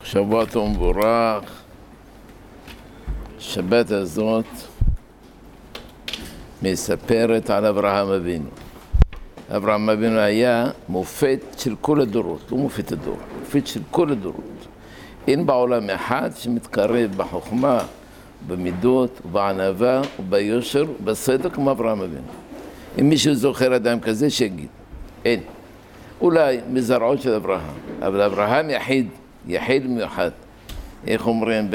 שבוע טוב ומבורך. שבת הזאת מספרת על אברהם אבינו. אברהם אבינו היה מופת של כל הדורות, לא מופת הדור, מופת של כל הדורות. אין בעולם אחד שמתקרב בחוכמה, במידות, בענווה, ביושר, בסדר כמו אברהם אבינו. אם מישהו זוכר אדם כזה שיגיד, אין. אולי מזרעות של אברהם, אבל אברהם יחיד מיוחד. איך אומרים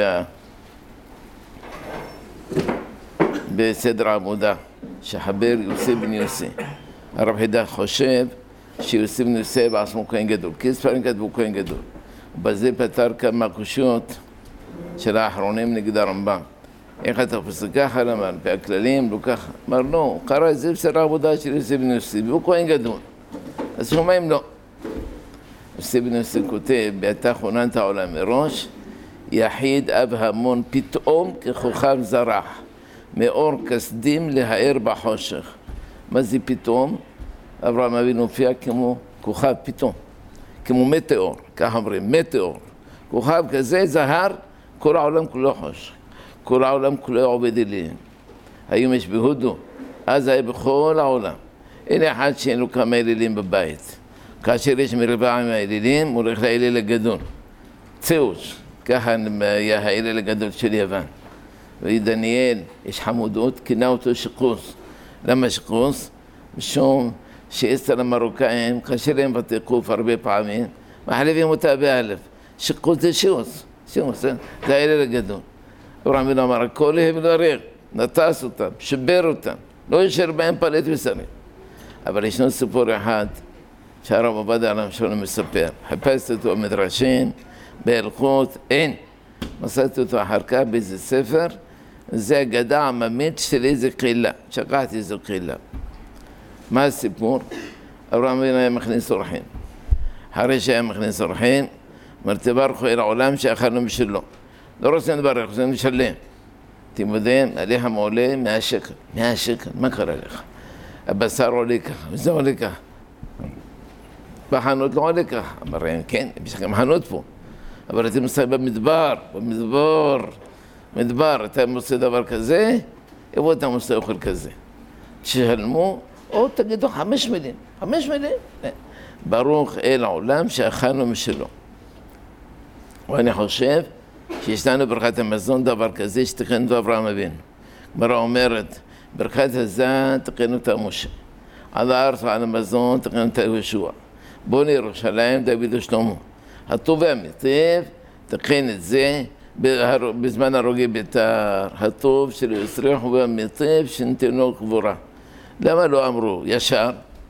בסדר העמודה, שחבר יוסף בן יוסי. הרב חידך חושב שיוסף בן יוסי בעצמו כהן גדול, כי ספרים כתבו כהן גדול. ובזה פתר כמה קושיות של האחרונים נגד הרמב"ם. איך אתה חושב ככה? אמר, והכללים לא ככה. אמר, לא, הוא קרא את זה בסדר העבודה של יוסף בן יוסי, והוא כהן גדול. אז שומעים לא. יוסף בן יוסי כותב, בעתה כוננת העולם מראש, יחיד אב המון פתאום ככוכב זרח, מאור כסדים להאר בחושך. מה זה פתאום? אברהם אבינו הופיע כמו כוכב פתאום, כמו מטאור, כך אומרים, מטאור. כוכב כזה זהר, כל העולם כולו חושך, כל העולם כולו עובד אליהם. היום יש בהודו, אז היה בכל העולם. אין אחד שאין לו כמה אלילים בבית. כאשר יש מרבעה עם האלילים, הוא הולך לאליל הגדול. צאוס, ככה היה האליל הגדול של יוון. ודניאל, יש חמודות, כינה אותו שיקוס. למה שיקוס? משום שאצל המרוקאים, כאשר הם בתיקוף הרבה פעמים, מחליפים אותה באלף. שיקוס זה שיוס, זה האליל הגדול. אברהם אבינו אמר, הכל הם לריק, נטס אותם, שבר אותם, לא ישר בהם פלט ושרים. אבל ישנו סיפור אחד שהרב עובדיה עליו שלום מספר. חיפשתי אותו במדרשים, בהלכות, אין. מצאתי אותו אחר כך באיזה ספר, זה אגדה עממית של איזה קהילה. שכחתי איזו קהילה. מה הסיפור? אברהם אבינו היה מכניס אורחים. אחרי שהיה מכניס אורחים, אמר תברכו אל העולם שאכלנו משלו. לא רוצים לברך, רוצים לשלם. אתם יודעים, עליך מעולה 100 שקל. 100 שקל, מה קרה לך? הבשר עולה ככה, וזה עולה ככה. בחנות לא עולה ככה. אמרנו, כן, יש לכם חנות פה. אבל אתם עושים במדבר, אתם עושים דבר כזה, איפה אתם עושים אוכל כזה? תשלמו, או תגידו 5 מילים. 5 מילים? ברוך אל העולם שאכלנו משלו. ואני חושב שיש לנו ברכת המזון דבר כזה שתכן אותו אברהם אבינו. גמרא אומרת, ברכת הזה תכן אותה משה. על הארץ ועל המזון תכן אותה יהושע. בוא לירושלים דוד ושלמה. הטוב והמיטיב תכן את זה בזמן הרוגי ביתר. הטוב של יצריך והמיטיב שנתנו קבורה. למה לא אמרו ישר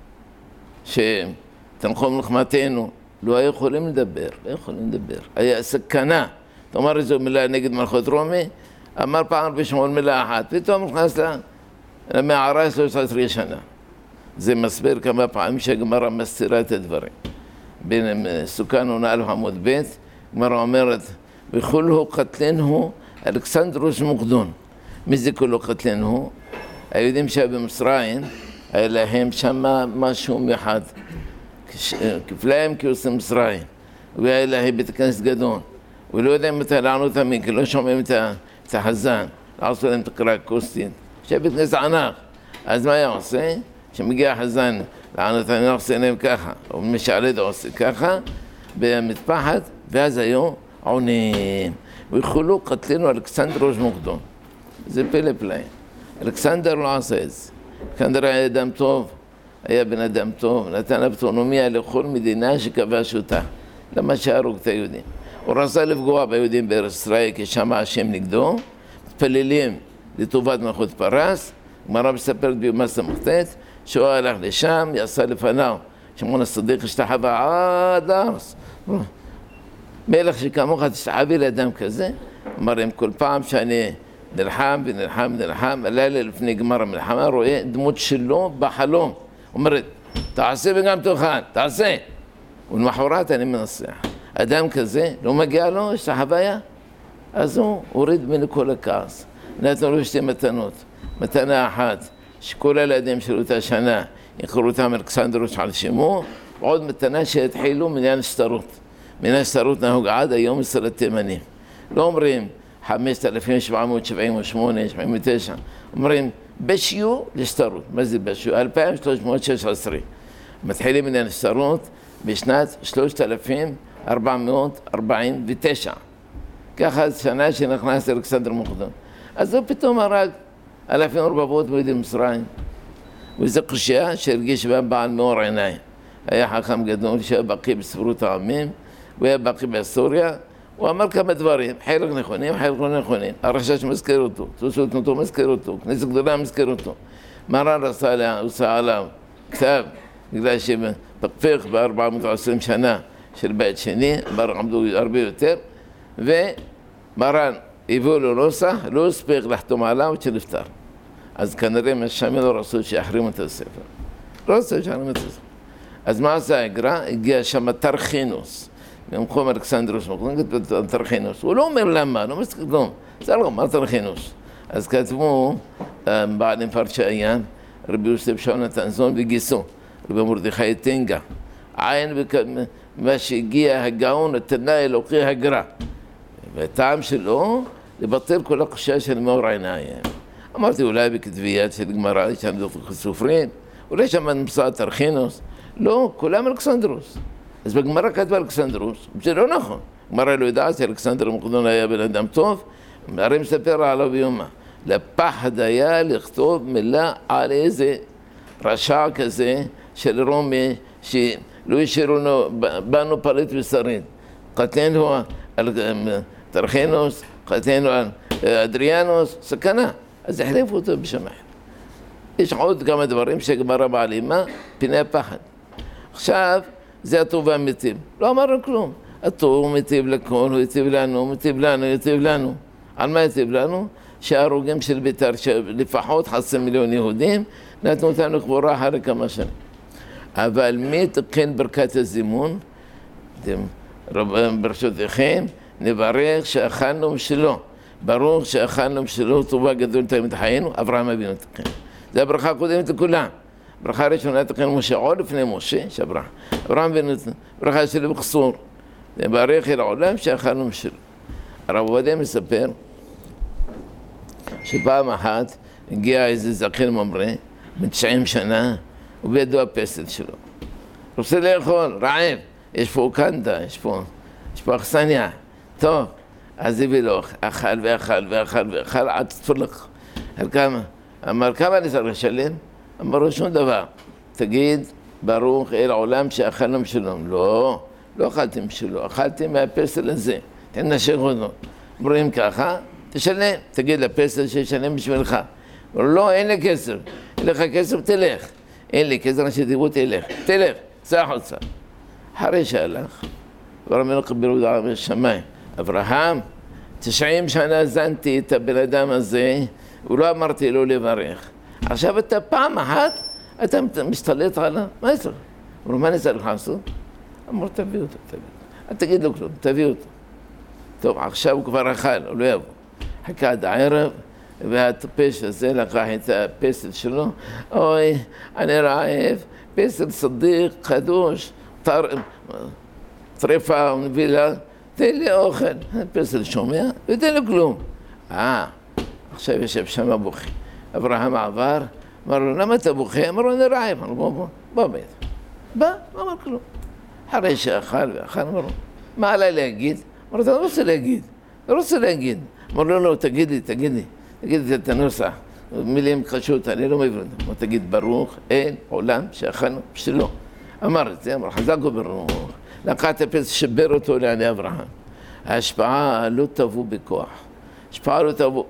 שתנחום לחמתנו? לא היו יכולים לדבר, היה סכנה. תאמר איזו מילה נגד מלכות רומי, אמר פעם בשמון מילה אחת, פתאום נכנס למערה 13 שנה. זה מסביר כמה פעמים שהגמרא מסתירה את הדברים. בין סוכן עונה א' עמוד ב', גמרא אומרת, וכולו קטלנו אלכסנדרוס מוקדון. מי זה כולו קטלנו? היהודים שהיה במצרים, היה להם שם משהו מיוחד. כפליים כעושים מצרים, והיה להם בית כנסת גדול. ולא יודעים מתי לענות המין, כי לא שומעים את החזן, לעשו להם את הקרא אקוסטית. שבית כנסת ענק. אז מה היה עושה? כשמגיע החזן לענות המין, עושה להם ככה, או משעלד עושה ככה, במטפחת, ואז היו עונים. וכולו קטלנו אלכסנדרוס מוקדון. זה פלא פלאים. אלכסנדר לא עשה את זה. אלכסנדר היה אדם טוב, היה בן אדם טוב, נתן אוטונומיה לכל מדינה שכבש אותה. למה שהרוג את היהודים? הוא רצה לפגוע ביהודים בארץ ישראל כשמע השם נגדו, מתפללים לטובת מלכות פרס. גמרא מספרת ביומא ס"ט, שהוא הלך לשם, יעשה לפניו, שמעון הצדיק השתחווה עד הארץ. מלך שכמוך תשתחווי לאדם כזה, אמר, כל פעם שאני נלחם, הלילה לפני גמר המלחמה, רואה דמות שלו בחלום. אומרת, תעשה וגם תאכל, תעשה. ולמחרת אני מנסח. אדם כזה, לא מגיע לו, יש החוויה. אז הוא הוריד ממנו כל הכעס. נתנו לו 2 מתנות. מתנה אחת, שכל הילדים של אותה שנה, יקראו אותם אלכסנדרוס על שמו, ועוד מתנה שהתחילו מעניין שטרות. מן השטרות נהוג עד היום אצל התימנים. לא אומרים 5778, 79, אומרים בשיעור לשטרות. מה זה בשיעור? 2316. מתחילים מן השטרות בשנת 3449. ככה שנה שנכנס אלכסנדר מוקדון. אז הוא פתאום הרג אלפים רבבות ביהודי מצרים. וזו קושייה שהרגיש בה בעל מאור עיניים. היה חכם גדול שהיה בקיא בספרות העמים, הוא היה בקיא בהיסטוריה, הוא אמר כמה דברים, חלק נכונים, חלק לא נכונים. הרשש מזכיר אותו, תוספות נותו מזכיר אותו, כנסת גדולה מזכיר אותו. מרן עשה עליו כתב, בגלל שבפך ב-420 שנה של בית שני, עמדו הרבה יותר, ומרן הביאו לו נוסח, לא הספיק לחתום עליו שנפטר. אז כנראה משמי לא רצו שיחרימו את הספר. לא רצו שיחרימו את הספר. אז מה עשה הגר"א? הגיע שם תרחינוס. במקום אלכסנדרוס מוקדון, תרחינוס. הוא לא אומר למה, לא מסתכל כלום. זה לא, מה תרחינוס? אז כתבו בעלים פרשעיין, רבי יוסף שאול נתנזון וגיסו, רבי מרדכי טנגה. עין מה שהגיע הגאון, התנא אלוקי הגר"א. והטעם שלו, לבטל כל הקושייה של מאור עיניים. אמרתי אולי בכתביית של גמרא, יש שם סופרים, אולי שם נמצא תרחינוס. לא, כולם אלכסנדרוס. אז בגמרא כתבה אלכסנדרוס, זה לא נכון. גמרא לא יודעת שאלכסנדר מוקדון היה בן אדם טוב, הרי מספר עליו ביומה. לפחד היה לכתוב מילה על איזה רשע כזה של רומי, שלא השאירו בנו פריט ושריד. קטלנו תרחינוס, קטלנו אדריאנוס, סכנה. אז החליפו אותו בשם אחר. יש עוד כמה דברים שגמרא מעלימה, פני הפחד. עכשיו, זה הטוב והמיטיב. לא אמרנו כלום. הטוב מיטיב לכל, הוא יטיב לנו, מיטיב לנו, יטיב לנו. על מה יטיב לנו? שההרוגים של בית"ר, שלפחות 500,000 יהודים, נתנו אותנו קבורה אחרי כמה שנים. אבל מי תקן ברכת הזימון? ברשותכם, נברך שאכלנו משלו. ברוך שאכלנו משלו, טובה גדול תמיד חיינו, אברהם אבינו תקן. זה הברכה הקודמת לכולם. ברכה ראשונה תקן משה עוד לפני משה, שאברהם. אברהם אבינו, ברכה שלי בקצור. נברך אל העולם שאכלנו משלו. הרב עובדיה מספר שפעם אחת הגיע איזה זקן ממרא, בן 90 שנה, ובידו הפסל שלו. רוצה לאכול, רעב, יש פה קנדה, יש פה אכסניה. טוב, אז הביא לו, אכל ואכל ואכל ואכל עד תפלח. אמר, כמה אני צריך לשלם? אמר לו, שום דבר. תגיד, ברוך אל העולם שאכלנו משלום. לא, לא אכלתי משלו, אכלתי מהפסל הזה. תנשך אותו. אומרים ככה, תשלם. תגיד לפסל שישלם בשבילך. אמר, לא, אין לי כסף. אין לך כסף, תלך. אין לי כסף, שתראו, תלך. תלך, צא החוצה. אחרי שהלך, ורמנו קבלו דעה בשמיים. אברהם, 90 שנה זנתי את הבן אדם הזה, ולא אמרתי לו לברך. עכשיו אתה פעם אחת, אתה משתלט עליו, מה יש לך? אמרו, מה אני צריך לעשות? אמרו, תביא אותו, תביא אותו. אל תגיד לו כלום, תביא אותו. טוב, עכשיו הוא כבר אכל, הוא לא יבוא. חכה עד הערב, והטפש הזה לקח את הפסל שלו, אוי, אני רעב, פסל צדיק, קדוש, טרפה ונבילה, תן לי אוכל. הפסל שומע, ותן לו כלום. עכשיו יושב שם בוכה. אברהם עבר, אמר לו, למה אתה בוכה? אמר לו, אני רעב. אמר לו, בוא בית. בא, לא אמר כלום. אחרי שאכל ואכל, אמר לו, מה עליי להגיד? אמר לו, אתה לא רוצה להגיד. לא רוצה להגיד. אמר לו, לא, תגיד לי את הנוסח. מילים קשות, אני לא מבין. אמר, תגיד, ברוך אל עולם שאכלנו בשלו. אמר את זה, אמר, חזק וברוך. לקח את הפסל, שבר אותו לעיני אברהם. ההשפעה לא תבוא בכוח. השפעה לא תבוא.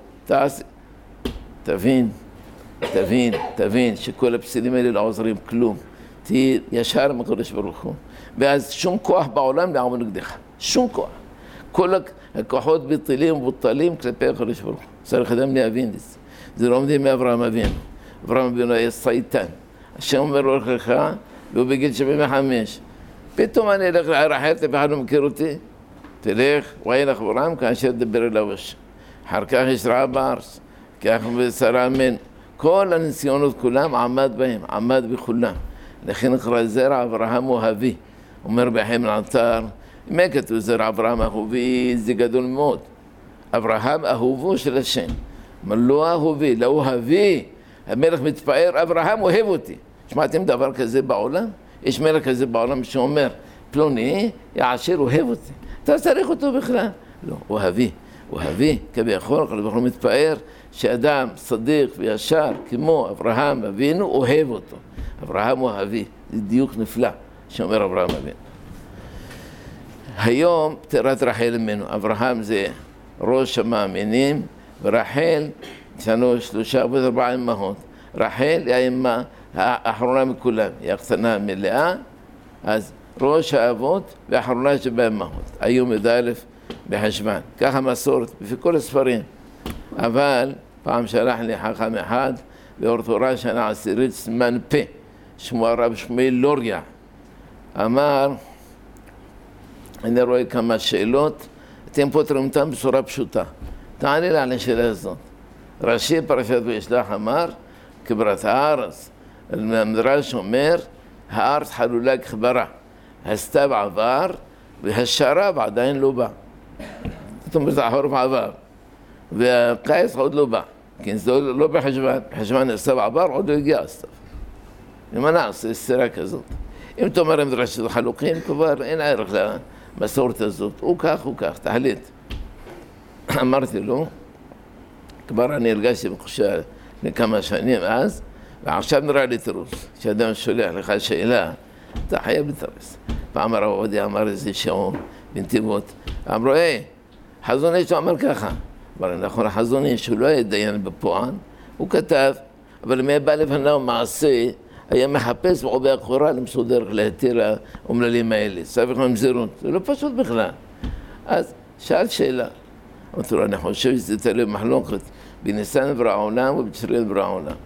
תבין שכל הפסילים האלה לא עוזרים כלום. תהיה ישר עם הקדוש ברוך הוא. ואז שום כוח בעולם לא יעמוד נגדך. שום כוח. כל הכוחות בטלים ובוטלים כלפי הקדוש ברוך הוא. צריך אדם להבין את זה. זה לא עומדים מאברהם אבינו. אברהם אבינו היה סייטן. השם אומר לו לך, והוא בגיל 75. פתאום אני אלך לעיר אחרת, ואחד לא מכיר אותי. תלך, ואין לך אברהם, כאשר דבר אליו השם. אחר כך יש רעה בארץ, כך ושרה אמן. כל הניסיונות כולם עמד בכולם. לכן נקרא זרע אברהם אוהבי. אומר בחיים לעתר, אם היה כתוב זרע אברהם אהובי, זה גדול מאוד. אברהם אהובו של השם. אבל לא אהובי, לא אוהבי. המלך מתפאר, אברהם אוהב אותי. שמעתם דבר כזה בעולם? יש מלך כזה בעולם שאומר, פלוני, יעשיר אוהב אותי. אתה צריך אותו בכלל. לא, אוהבי. אוהבי, כביכול, הקדוש ברוך הוא מתפאר שאדם צדיק וישר כמו אברהם אבינו אוהב אותו. אברהם אוהבי, זה דיוק נפלא שאומר אברהם אבינו. היום פטירת רחל אמנו, אברהם זה ראש המאמינים, ורחל, יש לנו 3 ו4 אמהות. רחל היא האמא האחרונה מכולם, היא הקטנה מלאה, אז ראש האבות והאחרונה שבאמהות. היום י"א בחשוון, ככה מסורת, בפי כל הספרים. אבל פעם שלח לי חכם אחד באור תורה שנה 10 סימן פה, שמו הרב שמואל לוריה. אמר, אני רואה כמה שאלות, אתם פותרים אותם בצורה פשוטה. תענה לי על השאלה הזאת. ראשי פרשת וישלח אמר, כברת הארץ, המדרש אומר, הארץ חלולה כחברה. הסתיו עבר והשרב עדיין לא בא. זאת אומרת, החורף עבר, והקיץ עוד לא בא, כי זה לא בחשוון, בחשוון הסתיו עבר, עוד לא הגיע הסתיו. ומה נעשה, סתירה כזאת? אם אתה אומר המדרש של חלוקים, כבר אין ערך למסורת הזאת, הוא כך, תחליט. אמרתי לו, כבר אני הרגשתי מחושה לכמה שנים אז, ועכשיו נראה לי תירוץ, כשאדם שולח לך שאלה, אתה חייב לתרס. פעם הרב עובדיה אמר איזה שעון בנתיבות, אמרו, חזון איש הוא אמר ככה. אבל נכון, החזון איש הוא לא היה דיין בפועל, הוא כתב, אבל מי בא לפניו מעשה, היה מחפש בעובי הקורה למצוא דרך להתיר האומללים האלה, סביב ממזירות, זה לא פשוט בכלל. אז שאל שאלה, אמרתי לו, אני חושב שזה תלוי מחלוקת בניסן ברא העולם ובתשרי ברא העולם.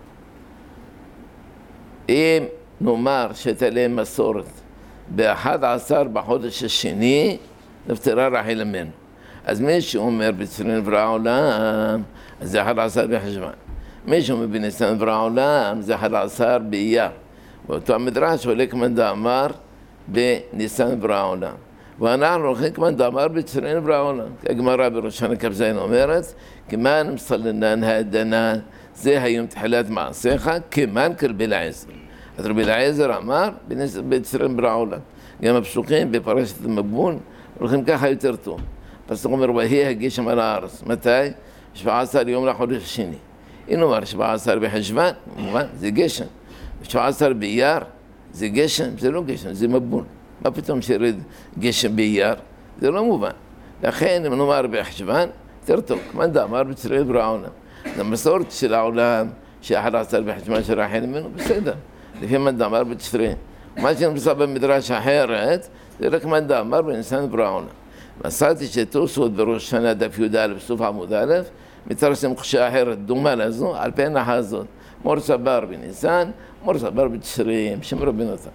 אם נאמר שתלוי מסורת ב-11 בחודש השני, נפטרה רחל אמנו. אז מי שאומר בתשרי ברא העולם, זה 11 בחשוון. מי שאומר בניסן ברא העולם, זה 11 באייר. ואותו המדרש עולה כמאן דאמר בניסן ברא העולם. ואנחנו הולכים כמאן דאמר בתשרי ברא העולם. הגמרא בראשון כ"ז אומרת, כמאן מסלנן האדנן, זה היום תחילת מעשיך, כמאן כרבי אליעזר. אז רבי אליעזר אמר בתשרי ברא העולם. גם הפסוקים בפרשת המבול הולכים ככה יותר טוב. פסוק אומר, ויהי הגשם על הארץ. מתי? 17 יום לחודש השני. אם נאמר 17 בחשוון, מובן, זה גשם. 17 באייר, זה גשם, זה לא גשם, זה מבול. מה פתאום שירד גשם באייר? זה לא מובן. לכן, אם נאמר בחשוון, יותר טוב, כמאן דאמר בתשרי ברא העולם. זה מסורת של העולם, ש11 בחשוון של רחל אמנו, בסדר. לפי מאן דאמר בתשרי. מה שנמצא במדרש אחרת, זה רק כמאן דאמר בניסן ברא העולם. מצאתי שתוספות בראש שנה דף י"א בסוף עמוד א', מתרסם חושה אחרת דומה לזו, על פי הנחה הזאת. מור סבר בניסן, מור סבר בתשרי, שם רבנותם.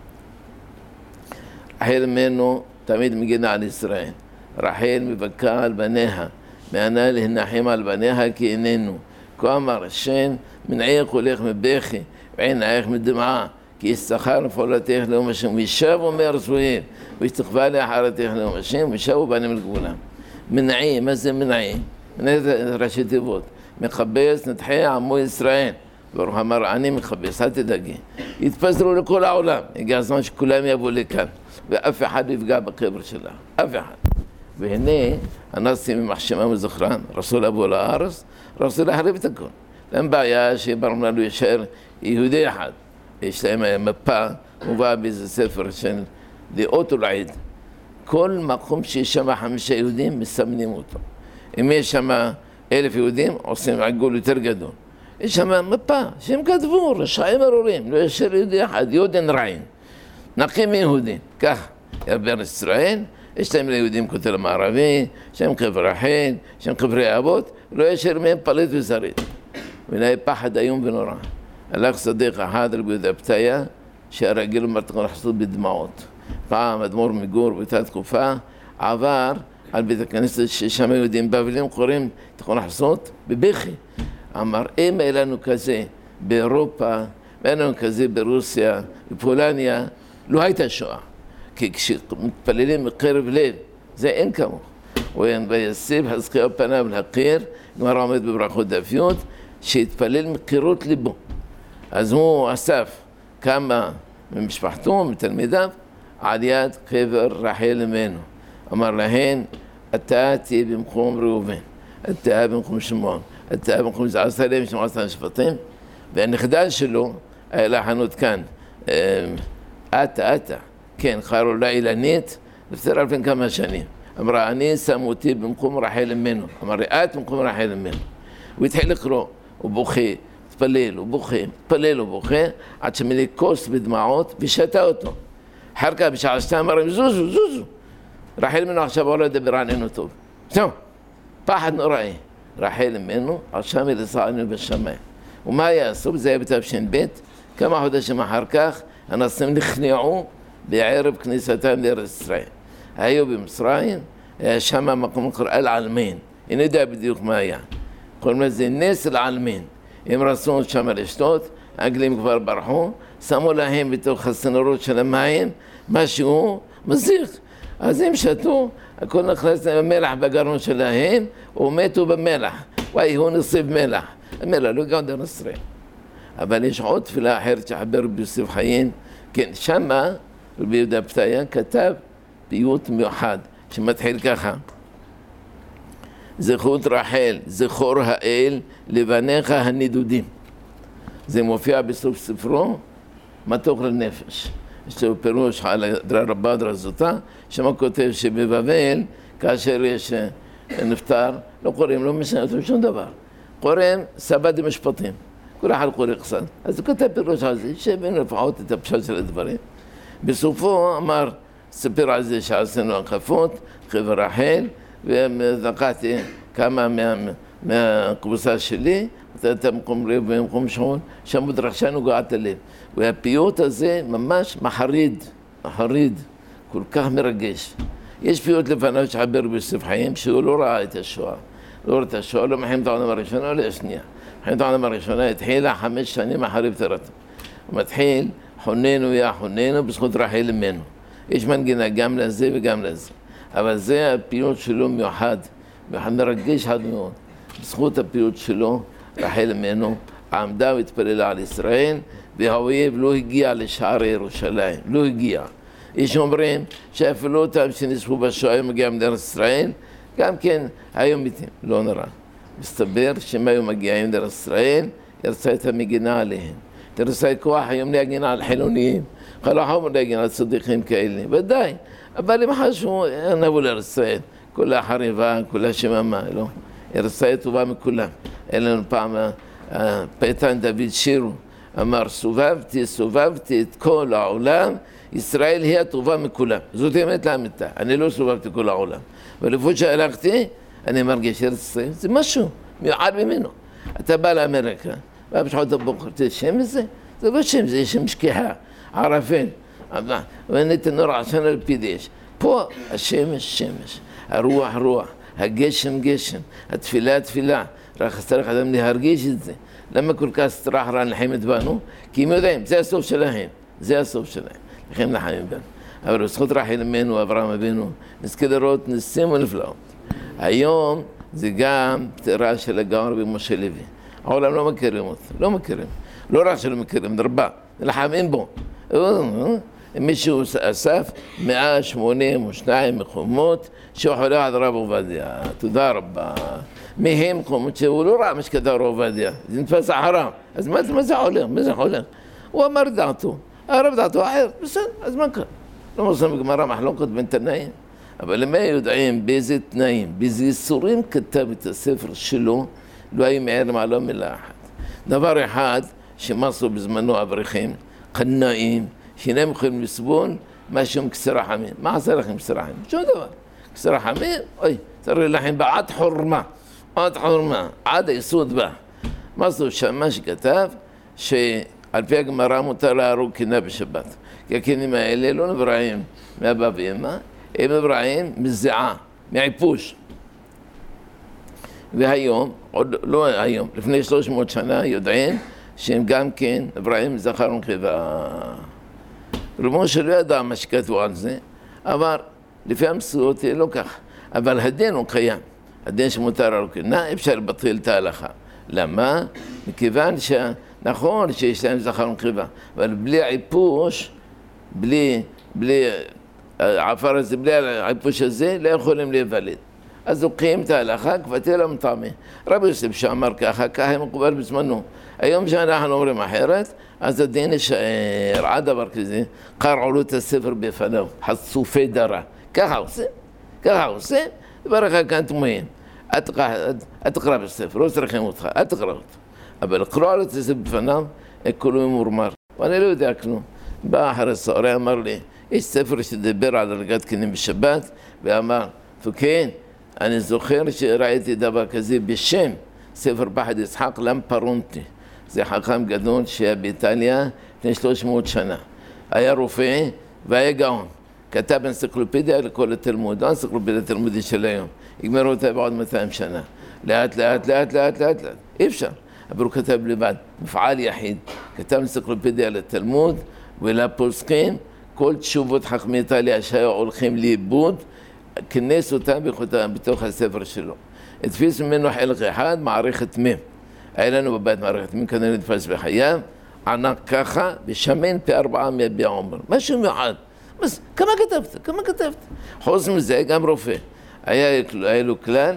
רחל אמנו תמיד מגינה על ישראל. רחל מבכה על בניה, מענה להנחם על בניה כי איננו. כה אמר השם, מנעי קולך מבכי, ועינייך מדמעה, כי יששכר נפולתך לאום השם, וישב אומר זוהיר, וישתחווה לאחרתך לאום השם, וישבו בנים לגבולם. מנעי, מה זה מנעי? מנעי זה ראשי תיבות. מכבס נדחי עמו ישראל. ברוך אמר, אני מכבס, אל תדאגי. יתפזרו לכל העולם. הגיע הזמן שכולם יבואו לכאן, ואף אחד לא יפגע בקבר שלה. אף אחד. והנה, הנאצים ממחשמם וזכרם, רצו לבוא לארץ, רצו להחריב את הכל. אין בעיה שברם לנו ישאר יהודי אחד. יש להם מפה, מובאה באיזה ספר של דעות ולעיד. כל מקום שיש שם 5 יהודים, מסמנים אותו. אם יש שם 1,000 יהודים, עושים עגול יותר גדול. יש שם מפה שהם כתבו, רשעים ארורים, לא ישאר יהודי אחד, יהודים רעים. נקים מיהודים, כך, בארץ ישראל, יש להם ליהודים כותל המערבי, שהם קבר רחל, שהם קברי אבות, לא ישאר מהם פליט וזרית. ולהיה פחד איום ונורא. הלך צדיק אחד רבי יהודה פתיה, שהרגיל אומר תכון לחסות בדמעות. פעם אדמו"ר מגור באותה תקופה, עבר על בית הכנסת ששם יהודים בבלים קוראים תכון לחסות בבכי. אמר, אם היה לנו כזה באירופה, היה לנו כזה ברוסיה, בפולניה, לא הייתה שואה. כי כשמתפללים מקרב לב, זה אין כמוך. ויסיב חזקיהו פניו לקיר, גמרא עומד בברכות דף י', שהתפלל מקירות ליבו. אז הוא אסף כמה ממשפחתו, מתלמידיו, על יד קבר רחל אמנו. אמר להן, אתה תהיה במקום ראובן, אתה במקום שמעון, אתה במקום עשה להם 12 משפטים, והנכדה שלו, היה לה חנות כאן, אתה, כן, קראו לה אילנית, נפטרה לפני כמה שנים. אמרה, אני שם אותי במקום רחל אמנו. אמר לי, את במקום רחל אמנו. הוא התחיל לקרוא, הוא בוכה, מתפלל, הוא בוכה, מתפלל, הוא בוכה, עד שמילא כוס בדמעות ושתה אותו. אחר כך בשעה 2 אמר להם, זוזו. רחל אמנו עכשיו עולה לדבר עלינו טוב. זהו, פחד נוראי. רחל אמנו, עכשיו ילסענו בשמיים. ומה יעשו? זה היה בתש"ב, כמה חודשים אחר כך, הנוצרים נכנעו בערב כניסתם לארץ ישראל. היו במצרים, שם מקום קורא אל-עלמין. אני יודע בדיוק מה היה. קוראים לזה נס אל-עלמין. הם רצו שם לשתות, האנגלים כבר ברחו, שמו להם בתוך הצינורות של המים משהו מזיק. אז הם שתו, הכל נכנס למלח בגרון שלהם, ומתו במלח. וואי, הוא נוסיף מלח. המלח לא גם דרך ישראל. אבל יש עוד תפילה אחרת שחבר רבי יוסף חיים, כן, שמה רבי יהודה פתיה כתב פיוט מיוחד, שמתחיל ככה: זכות רחל, זכור האל, לבניך הנדודים. זה מופיע בסוף ספרו, מתוק לנפש. יש לו פירוש על רבה דרזותה, שם כותב שבבבל, כאשר יש נפטר, לא קוראים, לא משנה אותו שום דבר. קוראים סבא דמשפטים. כל אחד קורא קצת. אז הוא כותב פירוש על זה, שבין לפחות את הפשט של הדברים. בסופו אמר, ספר על זה שעשינו הקפות, חבר רחל, ולקחתי כמה מהקבוצה שלי, את המקום רב ומקום שמעון, שם בדרשה נוגעת הלב. והפיוט הזה ממש מחריד, כל כך מרגש. יש פיוט לפניו שחבר רבי יוסף חיים, שהוא לא ראה את השואה. לא ראה את השואה, לא מלחמת העולם הראשונה, לא השנייה. מלחמת העולם הראשונה התחילה 5 שנים אחרי פטירתו. הוא מתחיל, חוננו יא חוננו, בזכות רחל אמנו. יש מנגינה גם לזה וגם לזה. אבל זה הפיוט שלו מיוחד, מרגש עד מאוד. בזכות הפיוט שלו, רחל אמנו עמדה והתפללה על ישראל, והאויב לא הגיע לשערי ירושלים, לא הגיע. יש אומרים שאפילו אותם שנספו בשואה היו מגיעים לארץ ישראל, גם כן היו מתים, לא נורא. מסתבר שהם היו מגיעים לארץ ישראל, ירצה את המגינה עליהם. תרצה כוח היום להגן על חילוניים, חלחום להגן על צדיקים כאלה, ודאי. אבל הם חשבו, נבוא לארץ ישראל, כולה חריבה, כולה שממה, לא. ארץ ישראל טובה מכולם. אין לנו פעם, פייטן דוד שירו, אמר, סובבתי את כל העולם, ישראל היא הטובה מכולם. זאת אמת לאמיתה, אני לא סובבתי כל העולם. ולפות שהלכתי, אני מרגיש ארץ ישראל, זה משהו, מיוחד ממנו. אתה בא לאמריקה, בא בשעות הבוקר, זה שם הזה? זה לא שם, זה שם שכיחה, ערפל. ונתן נור עשן על פי דש. פה השמש, שמש, הרוח, רוח, הגשם, גשם, התפילה, תפילה. רק צריך אדם להרגיש את זה. למה כל כך סטרח רע נלחמת בנו? כי הם יודעים, זה הסוף שלהם. זה הסוף שלהם. לכן נלחמים בנו. אבל בזכות רחל אמנו, אברהם אבינו, נזכה לראות ניסים ונפלאות. היום זה גם פטירה של הגאון רבי משה לוי. העולם לא מכירים אותו, לא מכירים. לא רק שלא מכירים, דרבה, נלחמים בו. מישהו אסף 182 מקומות שהוא חולה עד רב עובדיה. תודה רבה. מהם מקומות שהוא לא ראה משכתב רב עובדיה. זה נתפס חרם. אז מה זה חולה? מה זה חולה? הוא אמר דעתו. הרב דעתו אחר. בסדר, אז מה קרה? לא מוסרים בגמרא מחלוקת בין תנאים. אבל הם יודעים באיזה תנאים, באיזה איסורים כתב את הספר שלו, לא היו מערם עליו מילה אחת. דבר אחד שמסו בזמנו אברכים, קנאים, שאינם יכולים לסבול משהו כסר רחמים. מה עשה לכם כסר רחמים? שום דבר. כסר רחמים, אוי, צריך להילחם בעד חורמה, עד היסוד בה. מה זאת שמה שכתב שעל פי הגמרא מותר להרוג קינה בשבת. כי הקינים האלה לא נבראים מאבא ואמא, הם נבראים מזיעה, מעיפוש. והיום, עוד לא היום, לפני 300 שנה יודעים שהם גם כן נבראים מזכר ונקבה. רמושה לא ידע מה שכתבו על זה, אבל לפי המציאות לא כך. אבל הדין הוא קיים, הדין שמותר על כהונה, אפשר לבטל את ההלכה. למה? מכיוון שנכון שיש להם זכר ונקבה, אבל בלי עיפוש, בלי העפר הזה, בלי העיפוש הזה, לא יכולים להיוולד. אז הוא קיים את ההלכה, כבתי לא מטעמי. רבי יוסף שאמר ככה, ככה מקובל בזמנו. היום שאנחנו אומרים אחרת, אז הדין יישאר עד דבר כזה, קרעו לו את הספר בפניו, חצופי דרה. ככה הוא עושה, דבר אחד כאן תמוהים. אל תקרא בספר, לא צריכים אותך, אל תקרא אותו. אבל קרוע לו את הספר בפניו, כולו מורמר. ואני לא יודע כלום. בא אחרי סעורי, אמר לי, יש ספר שדיבר על הרגת כנים בשבת, ואמר, וכן, אני זוכר שראיתי דבר כזה בשם ספר פחד יצחק למפרונטי. זה חכם גדול שהיה באיטליה לפני 300 שנה. היה רופא והיה גאון. כתב אנציקלופדיה לכל התלמוד, לא אנציקלופדיה התלמודית של היום. יגמרו אותה בעוד 200 שנה. לאט. אי אפשר. אבל הוא כתב לבד, מפעל יחיד. כתב אנציקלופדיה לתלמוד ולפוסקים, כל תשובות חכמי איטליה שהיו הולכים לאיבוד, כנס אותם בתוך הספר שלו. התפיס ממנו חלק אחד, מערכת מם. היה לנו בבית מערכת מם, כנראה נתפס בחייו, ענק ככה, ושמן פי 4 מיביע עומר. משהו מיוחד. כמה כתבת? חוץ מזה, גם רופא. היה לו כלל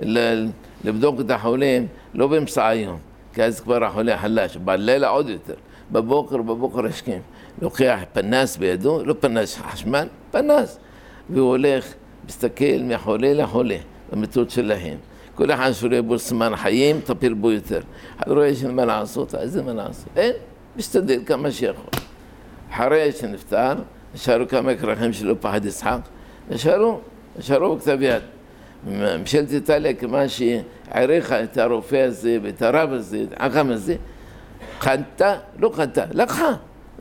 לבדוק את החולים, לא באמצע היום, כי אז כבר החולה חלש, בלילה עוד יותר. בבוקר השכים. לוקח פנס בידו, לא פנס חשמל, פנס. והוא הולך, מסתכל מחולה לחולה, במיטות שלהם. כל אחד שרואה בו סימן חיים, טפל בו יותר. אחד רואה שאין מה לעשות, איזה מה לעשות? אין, משתדל כמה שיכול. אחרי שנפטר, נשארו כמה כרכים שלו פחד יצחק, נשארו בכתב יד. ממשלת איטליה, כמה שהעריכה את הרופא הזה ואת הרב הזה, את החכם הזה, לא קנתה, לקחה.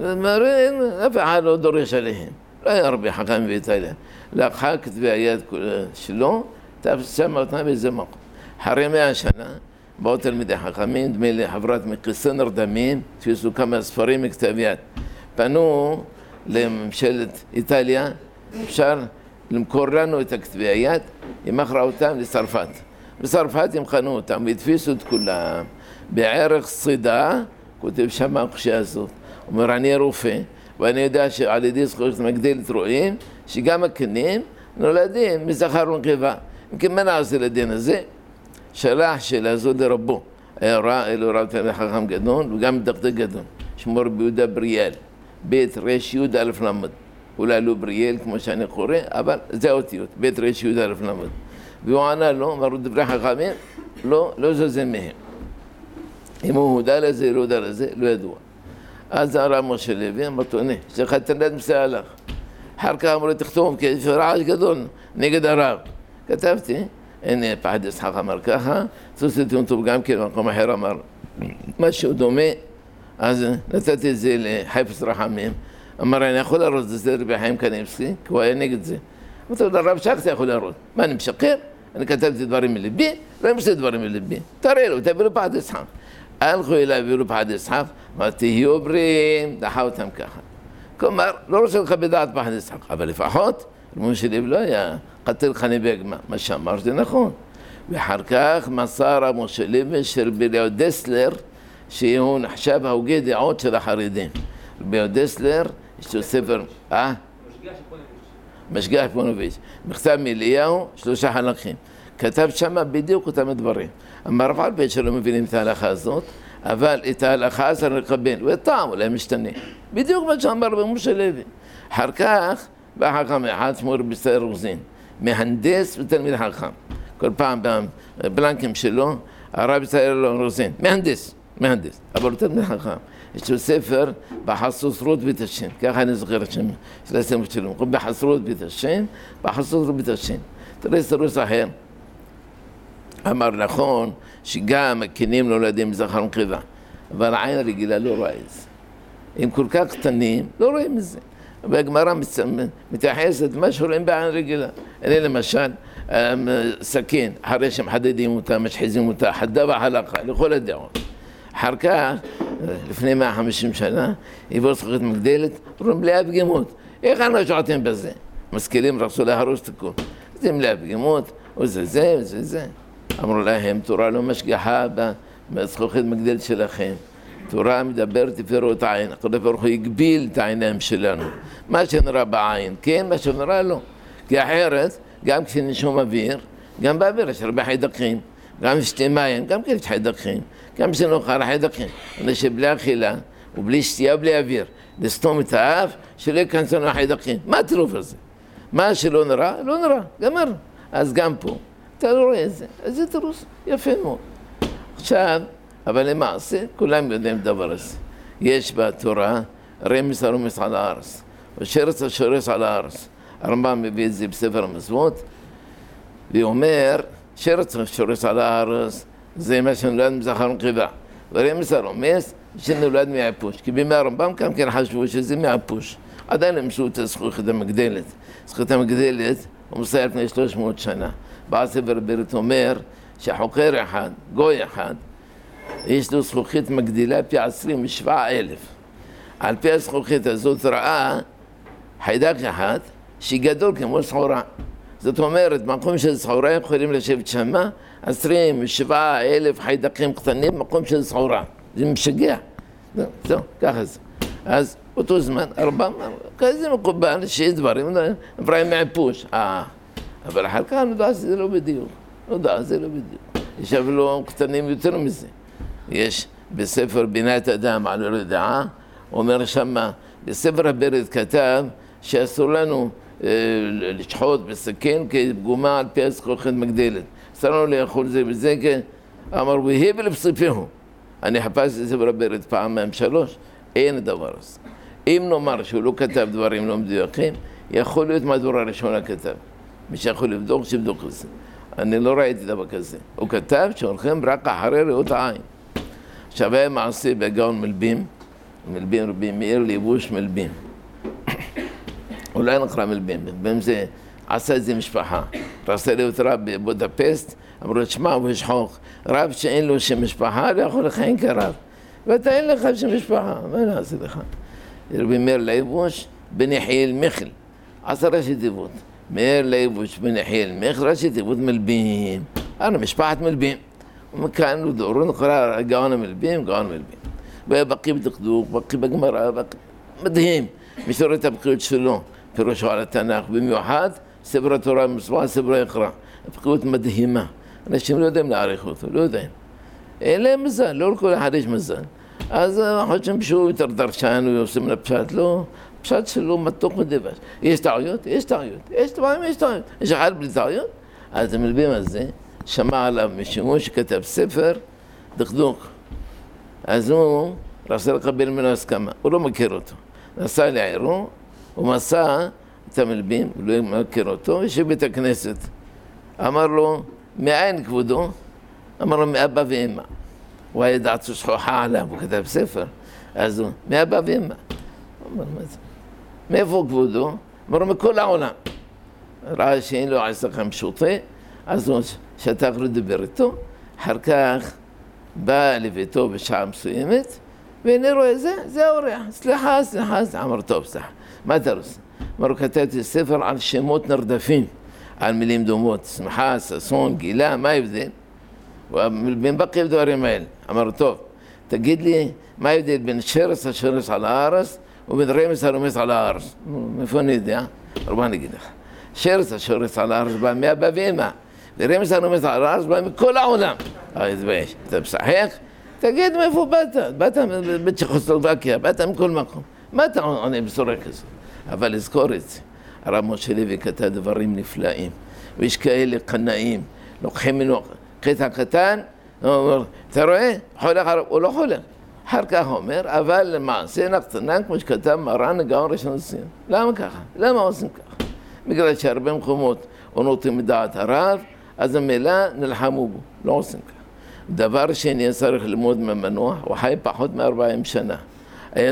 אף אחד לא דורש עליהם. לא היה הרבה חכמים באיטליה. לקחה כתבי היד שלו, שמה אותם באיזה מקום. אחרי 100 שנה, באו תלמידי חכמים, דמי לחברת מקיסנר דמים, תפיסו כמה ספרים מכתב יד. פנו לממשלת איטליה, אפשר למכור לנו את הכתבי היד, היא מכרה אותם לצרפת. בצרפת הם קנו אותם והתפיסו את כולם. בערך צידה, כותב שם הקושיה הזאת. הוא אומר, אני רופא, ואני יודע שעל ידי זכויות מגדלת רואים, שגם הכנים נולדים מזכר ונקבה. אם כן, מה נעשה לדין הזה? שלח שאלה זו לרבו. היה אלו רב תלמיד חכם גדול, וגם דקדק גדול. שמו רבי יהודה בריאל, בית רש יהודה אלף למד. אולי לא בריאל כמו שאני קורא, אבל זה האותיות, בית רש יהודה אלף למד. והוא ענה לו, אמרו דברי חכמים, לא זזה מהם. אם הוא הודע לזה, לא הודע לזה, לא ידוע. אז הרב משה לוי, אמרתו, הנה, שצריך תלד מסע הלך. אחר כך אמרו, תכתוב, כי יש רעש גדול נגד הרב. כתבתי, הנה, פחד יצחק אמר ככה, צוציתי אותו גם כן, במקום אחר אמר משהו דומה, אז נתתי את זה לחפץ רחמים. אמר, אני יכול להראות את זה רבי חיים קניבסקי, כי הוא היה נגד זה. אמרתי, הרב שחצי יכול להראות. מה, אני משקר? אני כתבתי דברים מלבי? לא משנה דברים מלבי. תראה לו, תביא לו פחד יצחק. הלכו אליי והביאו לו פחד יצחק, אמרתי, תהיו בריאים, דחה אותם ככה. כלומר, לא רוצה לך בדעת פחד יצחק, אבל לפחות, רבי שלי לא היה קטל חני בגמה, מה שאמר זה נכון. ואחר כך מסר רבי משה לוי של רבי אליהו דסלר, שהוא נחשב ההוגה דעות של החרדים. רבי אליהו דסלר, יש לו ספר, משגיח פונוביץ', מכתב מאליהו, 3 חלקים. כתב שמה בדיוק אותם הדברים. אמר רב אלפי שלא מבינים את ההלכה הזאת, אבל את ההלכה צריך לקבל, וטעם אולי משתנה. בדיוק מה שאמר רבי משה לוי. אחר כך, בא חכם אחד, שמו רבי ישראל רוזין, מהנדס ותלמיד חכם. כל פעם בבלנקים שלו, הרב ישראל רוזין, מהנדס, אבל הוא תלמיד חכם. יש לו ספר בחסות בית השם, ככה אני זוכר את שם של הספר שלו, בחסות בית השם, בחסות בית השם. תראה סירוס אחר, אמר נכון שגם הכנים נולדים מזכר ונקבה, אבל העין הרגילה לא רואה את זה. הם כל כך קטנים, לא רואים את זה. והגמרא מתייחסת מה שרואים בעין רגילה. הנה למשל, סכין, אחרי שמחדדים אותה, משחיזים אותה, חדה וחלקה, לכל הדעות. אחר כך, לפני 150 שנה, הביאו זכוכית מגדלת, אומרים מלאה פגימות. איך אנחנו שועטים בזה? משכילים רצו להרוס את הכל. זה מלאה פגימות, וזה זה, וזה זה. אמרו להם, תורה לא משגיחה בזכוכית מגדלת שלכם. תורה מדברת תפארת העין. הקדוש ברוך הוא הגביל את העיניים שלנו. מה שנראה בעין, כן, מה שנראה לא. כי אחרת, גם כשנשום אוויר, גם באוויר יש הרבה חיידקים. גם שתי מים, גם כן יש חיידקים. גם כשנאכל חיידקים. אנשים בלי אכילה ובלי שתייה ובלי אוויר. לסתום את האף, שלא ייכנסו לנו חיידקים. מה הטירוף הזה? מה שלא נראה, לא נראה. גמר. אז גם פה. אתה לא רואה את זה. אז זה טירוף. יפה מאוד. עכשיו, אבל למעשה, כולם יודעים דבר הזה. יש בתורה, רמז הרומס על הארץ. ושרץ השורס על הארץ. הרמב"ם מביא את זה בספר המצוות, ואומר, שרץ השורס על הארץ, זה מה שנולד מזכר ונקבה. ורמז הרומס, שנולד מהפוש. כי בימי הרמב"ם גם כן חשבו שזה מהפוש. עדיין המסו את הזכוכית המגדלת. הזכוכית המגדלת, הוא מסיים לפני 300 שנה. בספר ברית אומר, שחוקר אחד, גוי אחד, יש לו זכוכית מגדילה פי 27,000. על פי הזכוכית הזאת ראה חיידק אחד שגדול כמו סחורה. זאת אומרת, במקום של סחורה יכולים לשבת שמה 27,000 חיידקים קטנים במקום של סחורה. זה משגע. זהו, ככה זה. אז אותו זמן, 400, כזה מקובל שיש דברים, דברים מהפוש. אבל אחר כך נודע שזה לא בדיוק. נודע, זה לא בדיוק. יש אפילו קטנים יותר מזה. יש בספר בינת אדם על הרדעה, אומר שמה, בספר הברית כתב שאסור לנו לשחוט בסכין כפגומה על פי הזכוכית מגדלת. אסור לנו לאכול זה וזה, אמר, והיב לפסיפיהו. אני חפשתי בספר הברית פעמיים 3, אין הדבר הזה. אם נאמר שהוא לא כתב דברים לא מדויקים, יכול להיות מהדורה הראשונה כתב. מי שיכול לבדוק, שיבדוק את זה. אני לא ראיתי דבר כזה. הוא כתב שהולכים רק אחרי ראות העין. עכשיו היה מעשה בגאון מלבים, מלבים רבי מאיר ליבוש מלבים. אולי נקרא מלבים, מלבים זה עשה איזה משפחה. רצה להיות רב בבודפסט, אמרו לו, שמע, הוא יש חוק, רב שאין לו שם משפחה, לא יכול לכהן כרב. ואתה אין לך שם משפחה, מה נעשה לך? רבי מאיר ליבוש בן יחיאל מיכל, עשה ראשי תיבות. מאיר ליבוש בן יחיאל מיכל, ראשי תיבות מלבים. אנו משפחת מלבים. ומכאן הוא דורו נקרא גאון המלבים, גאון מלבים. והיה בקי בדקדוק, בקי בגמרא, מדהים. מי שרואה את הבקיאות שלו, פירושו על התנ"ך, במיוחד ספר התורה מספר, ספר היקרא. הבקיאות מדהימה. אנשים לא יודעים להעריך אותו, לא יודעים. אין להם מזל, לא לכל אחד יש מזל. אז חושבים שהוא יותר דרשן, הוא עושה מן הפשט, לא. הפשט שלו מתוק מדבש. יש טעויות? יש טעויות. יש טעויות, יש טעויות. יש אחד בלי טעויות? אז המלבים הזה שמע עליו משימוש שכתב ספר דקדוק. אז הוא רצה לקבל ממנו הסכמה, הוא לא מכיר אותו. נסע לעירו, הוא מסע את המלבים, הוא לא מכיר אותו, יש בית הכנסת. אמר לו, מאין כבודו? אמר לו, מאבא ואמא. הוא היה דעתו שכוחה עליו, הוא כתב ספר. אז הוא, מאבא ואמא. אמר, מה זה? מאיפה כבודו? אמר לו, מכל העולם. ראה שאין לו עסקם שוטה, אז הוא שתק לדבר איתו, אחר כך בא לביתו בשעה מסוימת, והנה רואה, זה האורח, סליחה, אמר, טוב, סליחה, מה אתה רוצה? אמר, כתבתי ספר על שמות נרדפים, על מילים דומות, שמחה, ששון, גילה, מה ההבדל? בין בקי בדברים האלה, אמר, טוב, תגיד לי, מה ההבדל בין שרץ השורס על הארץ, ובין רמז הרומס על הארץ? מאיפה אני יודע? בוא אני אגיד לך, שרץ השורס על הארץ בא מאבא ואמא, ורמז הרומס על הארץ בא מכל העולם. תתבייש, אתה משחק? תגיד מאיפה באת? באת מצ'כוסלובקיה, באת מכל מקום. מה אתה עונה בצורה כזאת? אבל לזכור את זה. הרב משה לוי כתב דברים נפלאים. ויש כאלה קנאים, לוקחים ממנו קטע קטן, הוא אומר, אתה רואה? חולך, הוא לא חולך. אחר כך אומר, אבל למעשה נקטנה, כמו שכתב מרן הגאון ראשון לציון. למה ככה? למה עושים ככה? בגלל שהרבה מקומות נוטים מדעת הרב, אז המילה נלחמו בו, לא עושים ככה. דבר שני צריך ללמוד ממנוח, הוא חי פחות מ-40 שנה. היה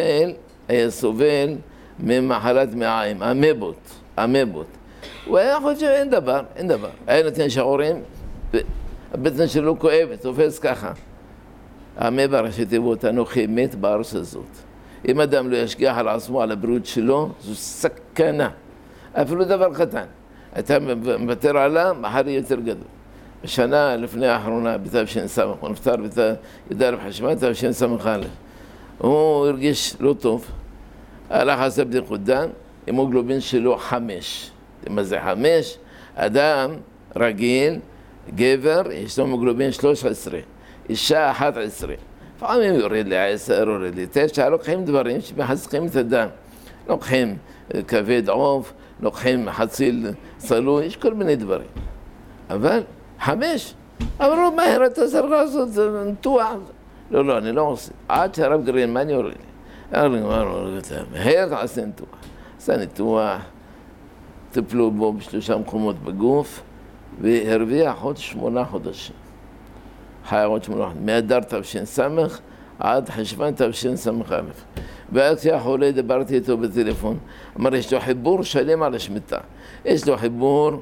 סובל ממחלת מעיים, אמבות. הוא היה חושב, אין דבר. היה נותן שעורים, הבטן שלו כואבת, תופס ככה. עמי בראשי תיבות אנוכי מת בארץ הזאת. אם אדם לא ישגיח על עצמו, על הבריאות שלו, זו סכנה. אפילו דבר קטן. אתה מוותר עליו, מחר יהיה יותר גדול. בשנה לפני האחרונה, בתש"ס, הוא נפטר בי"א חשוון, תש"ס. הוא הרגיש לא טוב. הלך עשה בדיקות דם, המוגלובין שלו 5. מה זה 5? אדם רגיל, גבר, יש לו המוגלובין 13, אישה 11. לפעמים יורד ל10, יורד ל9, לוקחים דברים שמחזקים את הדם. לוקחים כבד עוף, לוקחים חציל צלוי, יש כל מיני דברים. אבל 5, אמרו מהר אתה צריך לעשות ניתוח. לא, אני לא עושה. עד שהרב גרינמן יורד לי. מהר תעשה ניתוח. עשה ניתוח, טיפלו בו ב3 מקומות בגוף, והרוויח עוד 8 חודשים. חיה עוד 8 חודשים. מאדר תש"ס עד חשוון תשס"א. ואז כשהחולה דיברתי איתו בטלפון, אמר יש לו חיבור שלם על השמיטה. יש לו חיבור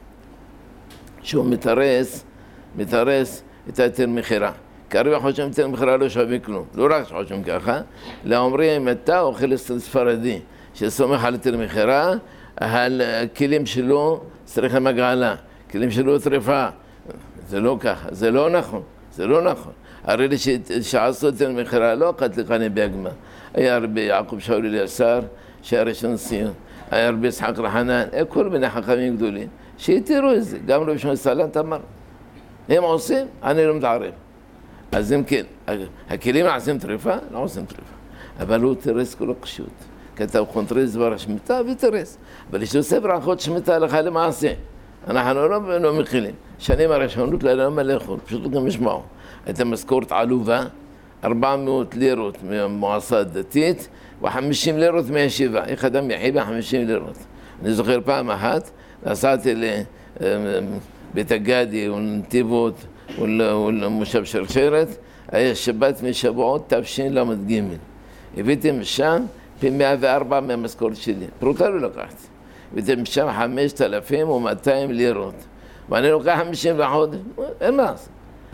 שהוא מתרס את היתר מכירה. כי הרבה חושבים היתר מכירה לא שווה כלום. לא רק שחושבים ככה, אלא אומרים אתה אוכל ספרדי שסומך על היתר מכירה, הכלים שלו צריכים הגעלה, כלים שלו טרפה. זה לא ככה, זה לא נכון, זה לא נכון. הרי לי שעשו היתר מכירה לא קטלי חני בהגמה. היה הרבה יעקב שאול אליעזר, שהיה ראשון ציון, היה הרבה יצחק רחנן, כל מיני חכמים גדולים, שהתירו את זה, גם רבי שמעון סלנט אמר, הם עושים, אני לא מתערב. אז אם כן, הכלים עושים טריפה? לא עושים טריפה. אבל הוא תירס כל הקשות. כתב קונטרס דבר השמיטה ותירס. אבל יש לו ספר הלכות שמיטה הלכה למעשה. אנחנו לא מכילים. שנים הראשונות לא מלאכול, פשוט גם ישמעו. הייתה משכורת עלובה, 400 לירות מהמועצה הדתית, ו50 לירות מהישיבה. איך אדם יחי ב50 לירות. אני זוכר פעם אחת, נסעתי לבית הגדי ולנתיבות ולמושב שרשרת, היה שבת משבועות תשל"ג. הבאתי משם פי 104 מהמשכורת שלי. פרוטה לא לקחתי. הבאתי משם 5,200 לירות. ואני לוקח 50 לחודש, אין מה לעשות.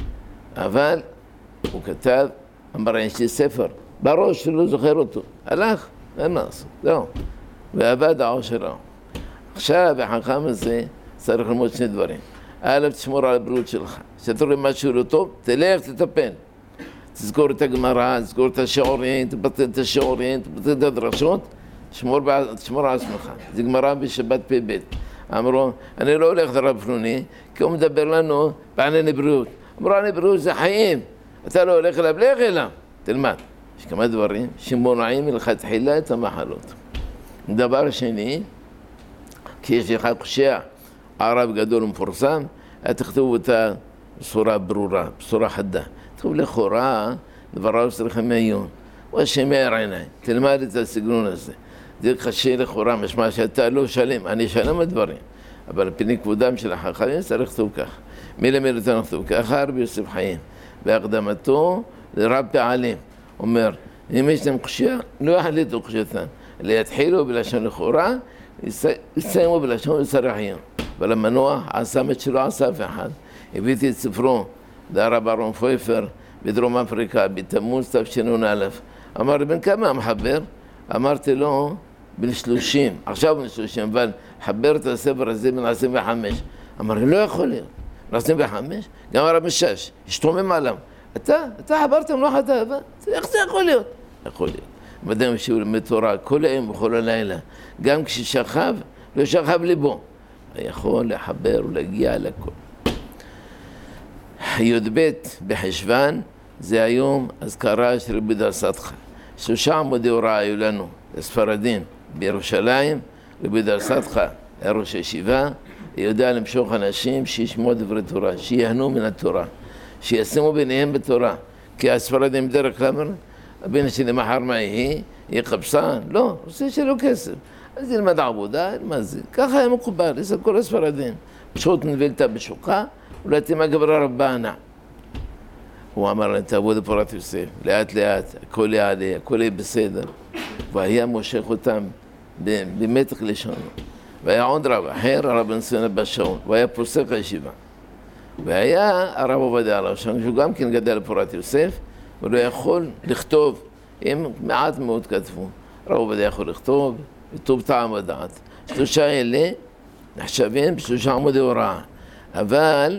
אבל הוא כתב, אמר, יש לי ספר, בראש שלא זוכר אותו. הלך, אין מה לעשות, זהו. ועבד העושר ההוא. עכשיו, החכם הזה צריך ללמוד 2 דברים. א', תשמור על הבריאות שלך. כשאתה רואה משהו לא טוב, תלך, תטפל. תזכור את הגמרא, תזכור את השיעורים, תבטל את השיעורים, תבטל את הדרשות, תשמור על עצמך. זה גמרא בשבת פ"ב. אמרו, אני לא הולך לרב פלוני, כי הוא מדבר לנו בענייני בריאות. אמרו, ענייני בריאות זה חיים. אתה לא הולך אליו, לך אליו. תלמד. יש כמה דברים שמונעים מלכתחילה את המחלות. דבר שני, כי יש לך קושיה, ערב גדול ומפורסם, תכתבו אותה בצורה ברורה, בצורה חדה. תכתבו לכאורה, דבריו צריכים מעיון. הוא השמר עיניים, תלמד את הסגנון הזה. זה קשה לכאורה, משמע שאתה לא שלם, אני שלם הדברים. אבל פני כבודם של החכמים צריך לכתוב כך. מי למד אותנו לכתוב ככה? רבי יוסף חיים. בהקדמתו לרב פעלים. אומר, אם יש להם קושיה, לא יחליטו קושייתם. אלא יתחילו בלשון לכאורה, יסיימו בלשון יצריך עיון. אבל המנוח עשה מה שלא עשה אף אחד. הבאתי את ספרו, הרב אהרון פויפר, בדרום אפריקה, בתמוז תשנ"א. אמר לי, בן כמה המחבר? אמרתי לו, בן 30, עכשיו בן 30, אבל חבר את הספר הזה בן 25. אמר לי, לא יכול להיות. בן 25? גם הרב משש, השתומם עליו. אתה חברת מלאכת אתה, איך זה יכול להיות? יכול להיות. אדם שהוא לומד תורה כל היום וכל הלילה, גם כששכב, לא שכב ליבו. יכול לחבר ולהגיע לכל. י"ב בחשוון, זה היום אזכרה של רבי דרסתך. 3 עמודי הוראה היו לנו, לספרדים, בירושלים, רבי דרסתך היה ראש הישיבה, יודע למשוך אנשים שישמעו דברי תורה, שיהנו מן התורה, שישימו ביניהם בתורה. כי הספרדים דרך כלל, הבן שלי מחר מה יהיה קבצן? לא, עושה שלו כסף. אז ילמד עבודה, ילמד זה. ככה היה מקובל, יש כל הספרדים. פשוט נבלת בשוחה, אולי תימה גברה רבנה. הוא אמר להם, תעבוד בפורת יוסף, לאט לאט, הכל יעלה, הכל יהיה בסדר. והיה מושך אותם במתח לשונו. והיה עוד רב אחר, הרב נסיון אבא שאול, והיה פוסק הישיבה. והיה הרב עובדיה עליו שם, שהוא גם כן גדל בפורת יוסף, הוא לא יכול לכתוב, הם מעט מאוד כתבו. הרב עובדיה יכול לכתוב, וטוב טעם ודעת. 3 אלה נחשבים ב3 עמודי הוראה. אבל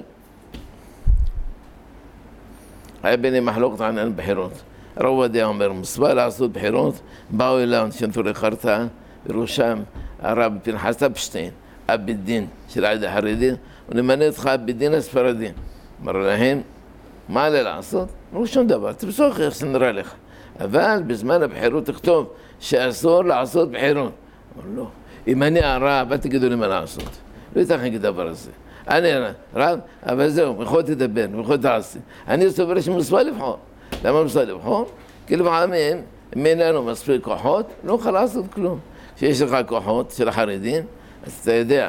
היה ביניהם מחלוקת עניין בחירות. הרב עובדיה אומר, מסווה לעשות בחירות, באו אליו שנטורי חרטה, בראשם הרב פנחס אפשטיין, אב בית דין של העדה החרדית, ונמנה אותך אב בית דין הספרדי. אמר להם, מה עלי לעשות? אמרו שום דבר, תפסוך איך שנראה לך. אבל בזמן הבחירות תכתוב שאסור לעשות בחירות. אמר לא, אם אני הרב, אל תגידו לי מה לעשות. לא יתכן כדבר הזה. אני רב, אבל זהו, יכול תדבר, יכול תעשי. אני סובר שמסווה לבחור. למה מסווה לבחור? כי לפעמים, אם אין לנו מספיק כוחות, לא יכול לעשות כלום. כשיש לך כוחות של החרדים, אז אתה יודע,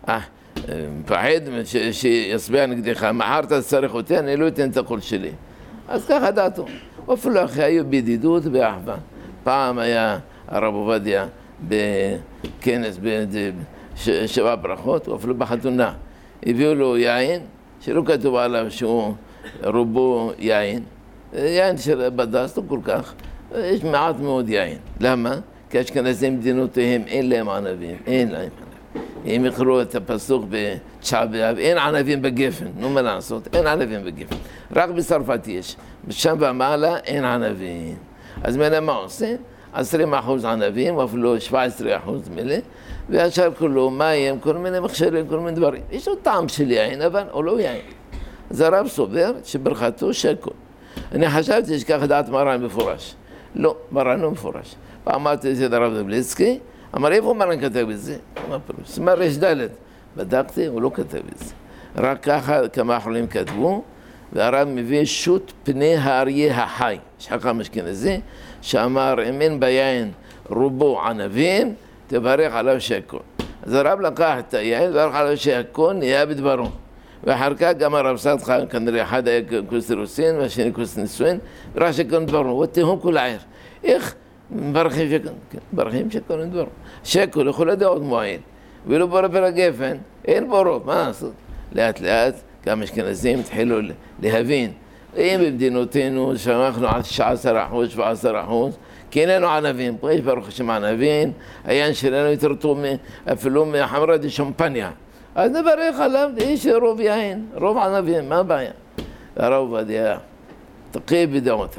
מפחד שיצביע נגדך, מחר אתה צריך אותי, אני לא אתן את הקול שלי. אז ככה דעתו. אפילו אחרי היו בידידות ואחווה. פעם היה הרב עובדיה בכנס, בשבע ברכות, או אפילו בחתונה. הביאו לו יין, שלא כתוב עליו שהוא רובו יין. יין של בד"ץ, לא כל כך. יש מעט מאוד יין. למה? כי אשכנזים מדינותיהם אין להם ענבים, אין להם ענבים. אם יקראו את הפסוק בתשעה באב, אין ענבים בגפן, נו מה לעשות, אין ענבים בגפן. רק בצרפת יש, שם ומעלה אין ענבים. אז מילא מה עושים? 20% ענבים, או אפילו 17% מילא, והשאר כולו מים, כל מיני מכשירים, כל מיני דברים. יש לו טעם של יין, אבל הוא לא יין. אז הרב סובר שברכתו שקול. אני חשבתי שככה דעת מרן מפורש. לא, מרן לא מפורש. פעם אמרתי את זה לרב דבליצקי, אמר, איפה מרן כתב את זה? אמר, סימן ר"ד. בדקתי, הוא לא כתב את זה. רק ככה כמה אחרונים כתבו, והרב מביא שו"ת פני האריה החי, יש חכם אשכנזי, שאמר, אם אין ביין רובו ענבים, תברך עליו שקול. אז הרב לקח את היין, תברך עליו שקול, נהיה בדברו. ואחר כך גם הרב סדחה, כנראה אחד היה כוס אירוסין, והשני כוס נישואין, ורק שקול דברו, ותהום כל העיר. איך? מברכים שקול, מברכים שקול דברו. שקול לכל הדעות מועיל. ולא בורא פרגפן, אין בו רוב, מה לעשות? לאט לאט, גם אשכנזים התחילו להבין. אם במדינותינו שאנחנו על 19%, 17%, כי איננו ענבים, פה יש ברוך השם ענבים, היין שלנו יותר טוב אפילו מחמרה דה שמפניה. אז נברך עליו, יש רוב יין, רוב ענבים, מה הבעיה? הרב עובדיה, תקי בדעותיו.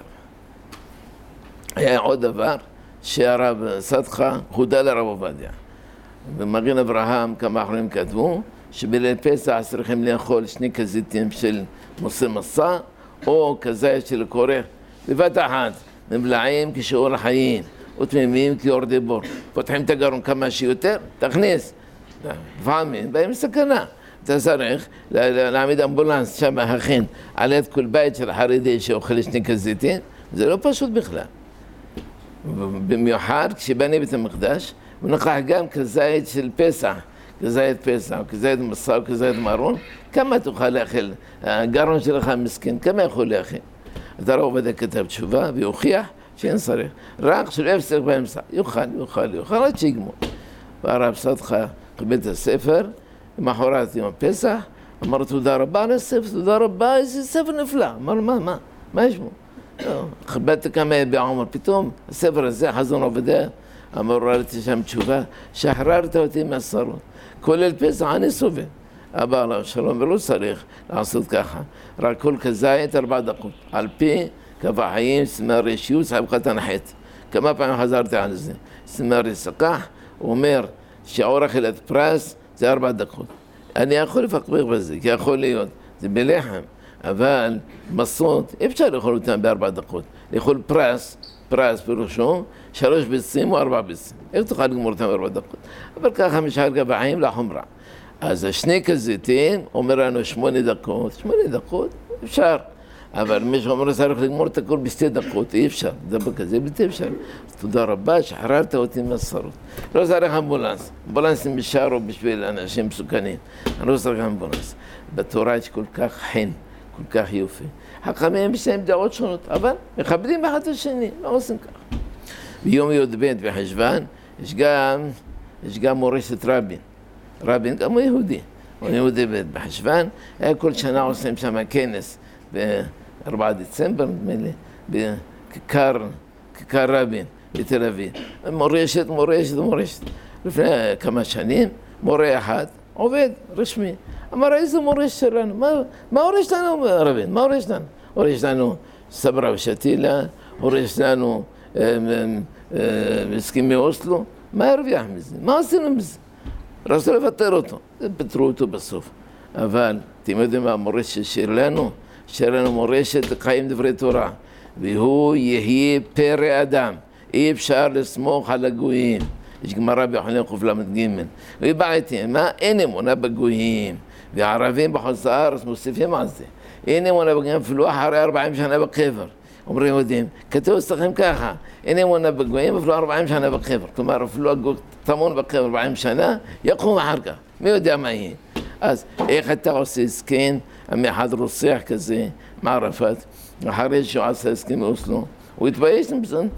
היה עוד דבר שהרב סדחה הודה לרב עובדיה. במגן אברהם כמה אחרים כתבו שבליל פסח צריכים לאכול 2 כזיתים של מוסי מסע או כזית של כורך בבת אחת, מבלעים כשיעור החיים ותמימים כיורדי בור. פותחים את הגרון כמה שיותר, תכניס. לפעמים באים סכנה. אתה צריך להעמיד אמבולנס שם הכין על יד כל בית של חרדי שאוכל 2 כזיתים, זה לא פשוט בכלל. במיוחד כשבני בית המקדש, ונקח גם כזית של פסח, כזית פסח, כזית מסע, כזית מרון, כמה תוכל לאכול? הגרון שלך מסכן, כמה יכול לאכול? אז הרב עובדיה כתב תשובה והוכיח שאין צריך, רק שלא יפסק באמצע, יוכל, עד שיגמור. והרב סדחה קיבל את הספר, למחרת יום הפסח, אמר תודה רבה על הספר, תודה רבה, איזה ספר נפלא. אמר מה יש בו? כיבדתי כמה בעומר, פתאום הספר הזה, חזון עובדיה, אמר ראיתי שם תשובה, שחררת אותי מהצרות, כולל פסח אני סובל. אבא עליו שלום, ולא צריך לעשות ככה, רק כל כזית 4 דקות, על פי קבע חיים, סמרי שיעור, סחבקת הנחת. כמה פעמים חזרתי על זה, סמרי סקח, הוא אומר שעור אכילת פרס זה 4 דקות. אני יכול לפקפק בזה, כי יכול להיות, זה בלחם, אבל מסות, אפשר לאכול אותם ב4 דקות. לאכול פרס פירושו, 3 ביצים או 4 ביצים. איך תוכל לגמור אותם ב4 דקות? אבל ככה משחק קבעים לחומרה. אז 2 כזיתים אומר לנו 8 דקות, 8 דקות אפשר. אבל מי שאומר צריך לגמור את הכל ב2 דקות, אי אפשר. דבר כזה בלתי אפשר. תודה רבה, שחררת אותי מהצרות. לא צריך אמבולנס. אמבולנסים בשארו בשביל אנשים מסוכנים. אני לא צריך אמבולנס. בתורה יש כל כך חן, כל כך יופי. חכמים יש להם דעות שונות, אבל מכבדים אחד את השני, לא עושים כך. ביום י"ב בחשוון יש גם מורשת רבין. רבין גם הוא יהודי. הוא יהודי בחשוון. כל שנה עושים שם כנס ב4 דצמבר, נדמה לי. בכיכר רבין בתל אביב. מורשת. לפני כמה שנים, מורה אחד עובד רשמי. אמר, איזה מורשת שלנו? מה הורשת לנו רבין? מה הורשת לנו? הורשת לנו סברה ושתילה, הורשת לנו הסכמי אוסלו. מה הרוויח מזה? מה עשינו מזה? רצו לבטר אותו, פטרו אותו בסוף. אבל אתם יודעים מה המורשת שיר לנו? שיר לנו מורשת חיים דברי תורה. והוא יהיה פרא אדם. אי אפשר לסמוך על הגויים. יש גמרא ביוחנן קל"ג. והיא באה איתי, מה? אין אמונה בגויים. והערבים בחוץ לארץ מוסיפים על זה. אין אמונה בגויים אפילו אחרי 40 שנה בקבר. אומרים יהודים, כתוב אצלכם ככה, אין אמונה בגויים אפילו 40 שנה בקבר. כלומר, אפילו הגוי טמון בקבר 40 שנה, יקום אחר כך. מי יודע מה יהיה? אז איך אתה עושה הסכם מאחד רוצח כזה, מערפאת, אחרי שהוא עשה הסכם אוסלו, הוא התבייש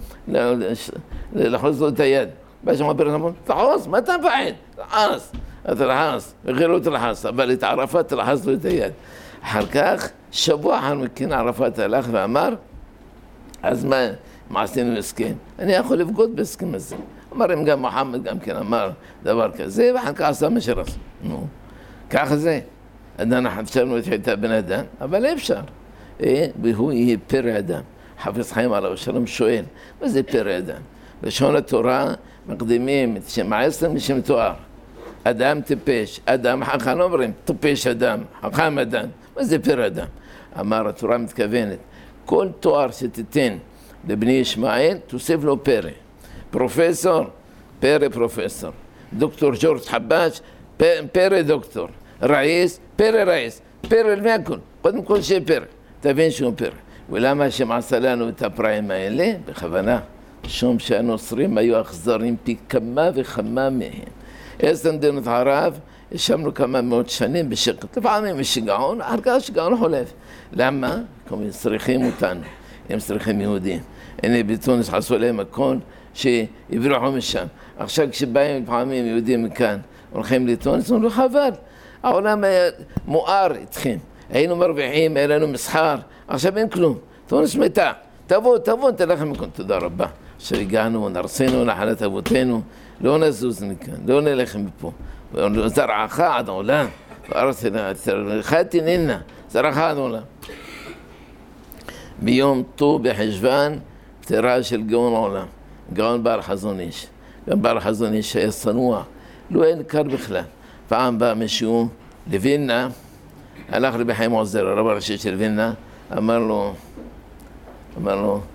לחוץ לו את היד. בא שם הפרק אמרו, תחוס, מה אתה מפחד? תלחס, וחילו תלחס, אבל את ערפאת תלחס לו את היד. אחר כך, שבוע אחר מכן ערפאת הלך ואמר, אז מה עשינו הסכם? אני יכול לבגוד בהסכם הזה. אמר, אם גם מוחמד גם כן אמר דבר כזה, ואחר כך עשה מה שרצה. נו, ככה זה. אנחנו חשבנו את הבן אדם, אבל אי אפשר. והוא יהיה פרא אדם. חפץ חיים עליו השלום שואל, מה זה פרא אדם? לשון התורה מקדימים את שם העשם לשם תואר. אדם טיפש, אדם חכם, לא אומרים, טיפש אדם, חכם אדם. מה זה פרא אדם? אמר, התורה מתכוונת, כל תואר שתיתן לבני ישמעאל, תוסיף לו פרא. פרופסור, פרא פרופסור. דוקטור ג'ורג' חבאש, פרא דוקטור. רئיס, פרא רئיס. פרא לפני הכל. קודם כל שיהיה פרא. תבין שהוא פרא. ולמה השם עשה לנו את הפראים האלה? בכוונה. משום שהנוצרים היו אכזרים פי כמה וכמה מהם. עשר מדינות ערב, ישבנו כמה מאות שנים בשקט. לפעמים יש שיגעון, אחר כך שיגעון חולף. למה? כי הם צריכים אותנו. הם צריכים יהודים. הנה בתוניס עשו להם הכל שיברחו משם. עכשיו כשבאים לפעמים יהודים מכאן, הולכים לתוניס, אומרים לו חבל. העולם היה מואר איתכם. היינו מרוויחים, היה לנו מסחר. עכשיו אין כלום. תוניס מתה. תבואו, תלכם מכאן. תודה רבה. עכשיו הגענו, נרסינו נחלת אבותינו, לא נזוז מכאן, לא נלך מפה. זרעך עד עולם. חייתי נינה, זרעך עד עולם. ביום ט"ו בחשוון, פטירה של גאון עולם, גאון בעל חזון איש. גם בעל חזון איש היה צנוע, לא היה ניכר בכלל. פעם בא מישהו לווילנה, הלך רבי חיים עוזר, הרב הראשי של וילנה, אמר לו,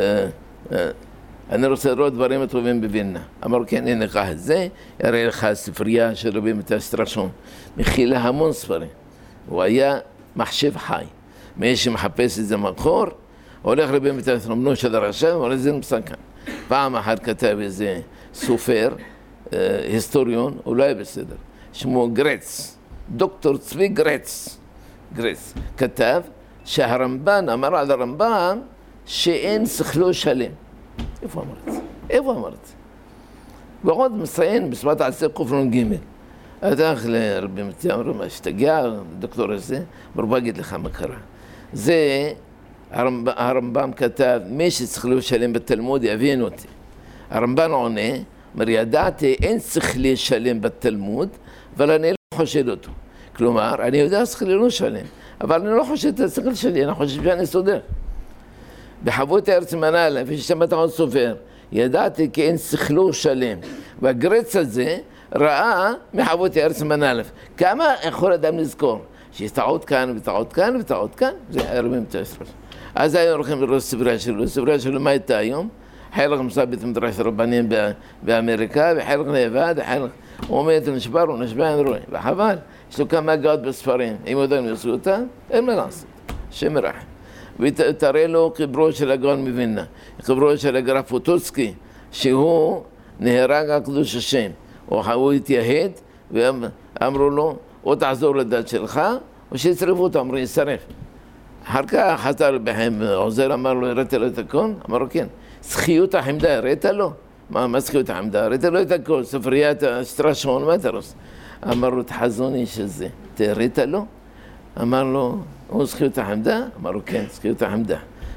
אני רוצה לראות דברים הטובים בווילנה. אמר לו, כן, הנה קח את זה, יראה לך ספרייה של רבי מתעסטר ראשון, מכילה המון ספרים. הוא היה מחשב חי. מי שמחפש את זה מקור, הולך רבי מתעסטר, בנו של הרשם, אבל זה נמצא כאן. פעם אחת כתב איזה סופר, היסטוריון, אולי בסדר, שמו גרץ, דוקטור צבי גרץ, כתב שהרמב"ן אמר על הרמב"ם שאין שכלו שלם. איפה אמרת? ועוד מציין בשפת עשה קנ"ג. הלך לרבי מתיה, אמרו, מה שתגיע, דוקטור הזה, ברור אגיד לך מה קרה. זה, הרמב"ם כתב, מי ששכלו שלם בתלמוד יבין אותי. הרמב"ן עונה, אומר, ידעתי, אין שכלי שלם בתלמוד, אבל אני לא חושד אותו. כלומר, אני יודע שכלי לא שלם, אבל אני לא חושד את השכל שלי, אני חושב שאני סודר. בחבות ארץ מנהלה, כפי ששמעת עוד סופר, ידעתי כי אין שכלו שלם. והגרץ הזה ראה מחבות ארץ מנהלה. כמה יכול אדם לזכור? שיש טעות כאן וטעות כאן וטעות כאן, זה הרבה מתעסר. אז היו הולכים לראות ספרייה שלו. ספרייה שלו מה הייתה היום? חלק מסע בית מדרש רבנים באמריקה, וחלק נאבד, וחלק הוא עומד ונשבר, הוא נשבע, אין רואים. וחבל, יש לו כמה הגאות בספרים. אם יודעים יעשו אותה, אין מה לעשות. השם ירחם. ותראה לו קברו של הגאון מווילנה, קברו של הגר"א פוטוצקי, שהוא נהרג על קדוש השם. הוא התייהד, ואמרו לו, או תחזור לדת שלך, או שיצרפו אותו, אמרו, יצרף. אחר כך חזר בחיים, עוזר אמר לו, הראית לו את הכל? אמר לו, כן. זכיות החמדה, הראית לו? מה זכיות החמדה? הראית לו את הכל, ספריית השטרשון, מה אתה רוצה? אמר לו, את חזון איש הזה, תראית לו? אמר לו, הוא זכיות החמדה? אמר לו, כן, זכיות החמדה.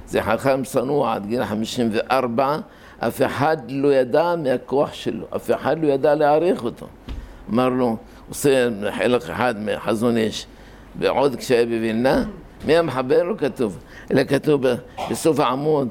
זה חכם צנוע עד גיל 54, אף אחד לא ידע מהכוח שלו, אף אחד לא ידע להעריך אותו. אמר לו, עושה חלק אחד מחזון איש, ועוד כשהיה בווילנה, מי המחבר לא כתוב, אלא כתוב בסוף העמוד,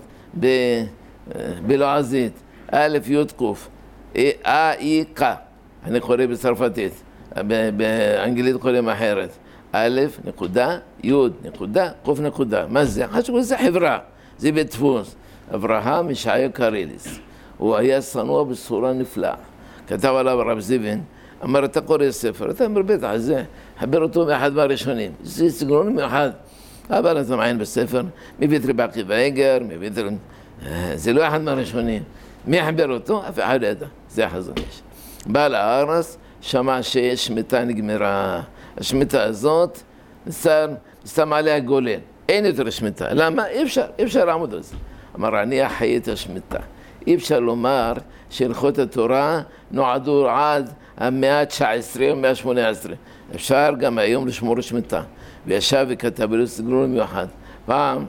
בלועזית, א' י' ק', אי ק', אני קורא בצרפתית, באנגלית קוראים אחרת, א' נקודה, י' נקודה, ק' נקודה, מה זה? חשוב, זה חברה, זה בדפוס, אברהם ישעיה קריליס, הוא היה צנוע בצורה נפלאה, כתב עליו רב זיוון, אמר, אתה קורא ספר, אתה אומר בטח, זה, חבר אותו מאחד מהראשונים, זה סגנון מיוחד, אבל אתה מעיין בספר, מביא את רבי עקיבא איגר, זה לא אחד מהראשונים, מי חבר אותו? אף אחד לא ידע, זה החזון איש. בא לארץ, שמע שיש שמיטה נגמרה, השמיטה הזאת, שם עליה גולל, אין יותר שמיטה, למה? אי אפשר לעמוד על זה. אמר, אני אחיה את השמיטה. אי אפשר לומר שהלכות התורה נועדו עד המאה ה-19 או המאה ה-18. אפשר גם היום לשמור שמיטה. וישב וכתב לו סגנון מיוחד. פעם,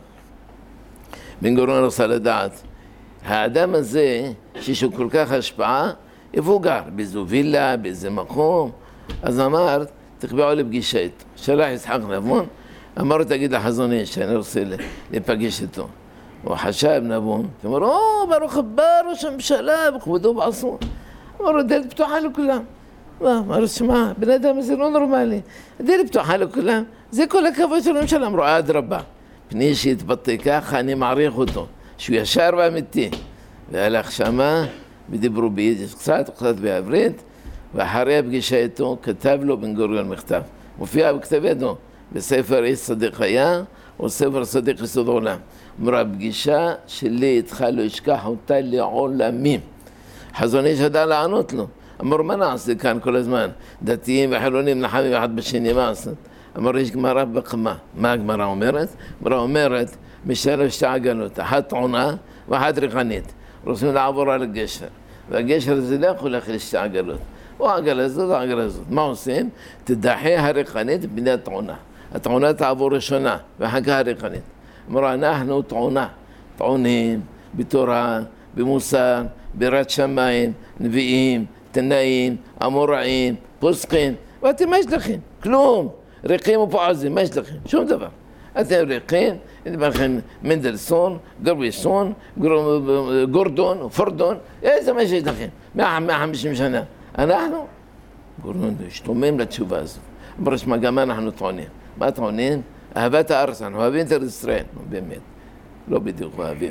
בן גוריון רצה לדעת, האדם הזה, שיש לו כל כך השפעה, איפה הוא גר? באיזו וילה, באיזה מקום? אז אמר, תקבעו לפגישה איתו. שלח יצחק נבון, אמר לו, תגיד לחזון איש שאני רוצה להיפגש איתו. הוא חשב נבון, אמר, ברוך הבא ראש הממשלה, בכבודו בעצמו. אמר לו, דלת פתוחה לכולם. אמר לו, שמע, בן אדם הזה לא נורמלי. דלת פתוחה לכולם, זה כל הכבוד של הממשלה. אמרו, אדרבה, פני שהתבטא ככה, אני מעריך אותו, שהוא ישר ואמיתי. והלך שמה, ודיברו ביידיש קצת בעברית, ואחרי הפגישה איתו, כתב לו בן גוריון מכתב. מופיע בכתב ידו, בספר איש צדיק היה, או ספר צדיק יסוד עולם. אמרה, הפגישה שלי איתך לא אשכח אותה לעולמים. חזון איש ידע לענות לו. אמר, מה נעשה כאן כל הזמן? דתיים וחילונים נחמים אחד בשני, מה עשת? אמר, יש גמרא בקמה. מה הגמרא אומרת? הגמרא אומרת, משלב שתי עגלות, אחת טעונה ואחת ריחנית. רוצים לעבור על הגשר. והגשר הזה לא יכול להכיל שתי עגלות. או העגלה הזאת או העגלה הזאת. מה עושים? תדחי הריחנית בני הטעונה. הטעונה תעבור ראשונה, ואחר כך הריחנית. אמרו, אנחנו טעונים בתורה, במוסר, ביראת שמיים, נביאים, תנאים, אמוראים, פוסקים, ואתם מה יש לכם? כלום. ריקים ופועזים, מה יש לכם? שום דבר. אתם ריקים, יש לכם מנדלסון, גרביסון, גורדון, פורדון, איזה מה שיש לכם? 150 שנה. אנחנו? גורדון, שתומם לתשובה הזו. אמרו, שמה, גם אנחנו טוענים. מה טוענים? אהבת הארץ, אנחנו אוהבים את ארץ ישראל, באמת, לא בדיוק אוהבים.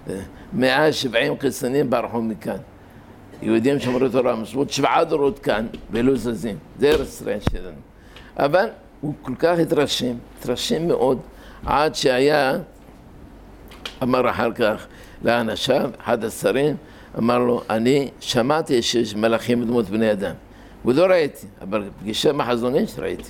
170 קיצונים ברחו מכאן. יהודים שמרו תורה מסורת, 7 דורות כאן, ולא זזים. זה ארץ ישראל שלנו. אבל הוא כל כך התרשם מאוד, עד שהיה, אמר אחר כך לאנשיו, אחד השרים, אמר לו, אני שמעתי שיש מלאכים בדמות בני אדם. ולא ראיתי, אבל פגישה מחזון איש ראיתי.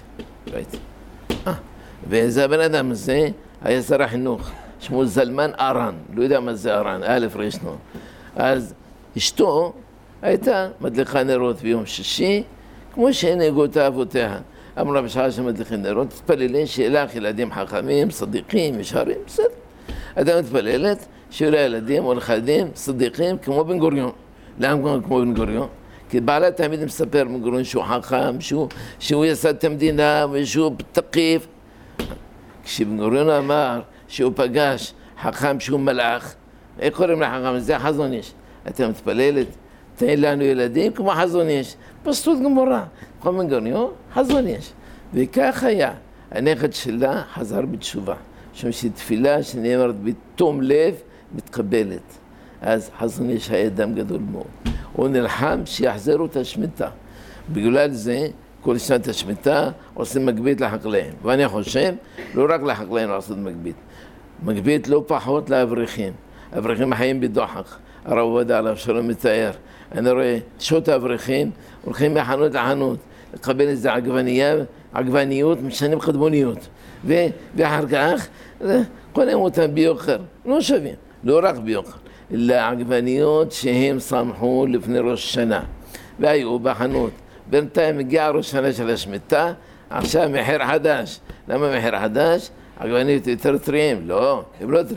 וזה הבן אדם הזה היה שר החינוך, שמו זלמן ארן, לא יודע מה זה ארן, א' ראשנו. אז אשתו הייתה מדליכה נרות ביום שישי, כמו שהנהגו אותה אבותיה. אמרה בשעה שמדליכים נרות, תתפללי שיהיה לך ילדים חכמים, צדיקים, ישרים, בסדר. אדם מתפללת שיהיו לה ילדים או נכדים, צדיקים, כמו בן גוריון. למה כמו בן גוריון? כי בעלה תמיד מספר בן גוריון שהוא חכם, שהוא יסד את המדינה ושהוא תקיף. כשבן גוריון אמר שהוא פגש חכם שהוא מלאך, איך קוראים לחכם? זה חזון איש. אתה מתפללת, תן לנו ילדים כמו חזון איש. פשטות גמורה. כמו בן גוריון, חזון איש. וכך היה. הנכד שלה חזר בתשובה. משום שתפילה שנאמרת בתום לב מתקבלת. אז חזון איש היה אדם גדול מאוד. הוא נלחם שיחזרו את השמיטה. בגלל זה, כל שנת השמיטה עושים מגבית לחקלאים. ואני חושב, לא רק לחקלאים לעשות מגבית. מגבית לא פחות לאברכים. אברכים החיים בדוחק. הרב עובדיה עליו שלום מתאר. אני רואה שעות האברכים הולכים מחנות לחנות. לקבל איזה עגבניות משנים קדמוניות. ואחר כך קונים אותם ביוקר. לא שווים. לא רק ביוקר. אלא עגבניות שהם שמחו לפני ראש שנה. והיו בחנות. בינתיים הגיע ראש שנה של השמיטה, עכשיו מחיר חדש. למה מחיר חדש? עגבניות יותר טריים? לא, הם לא טריים.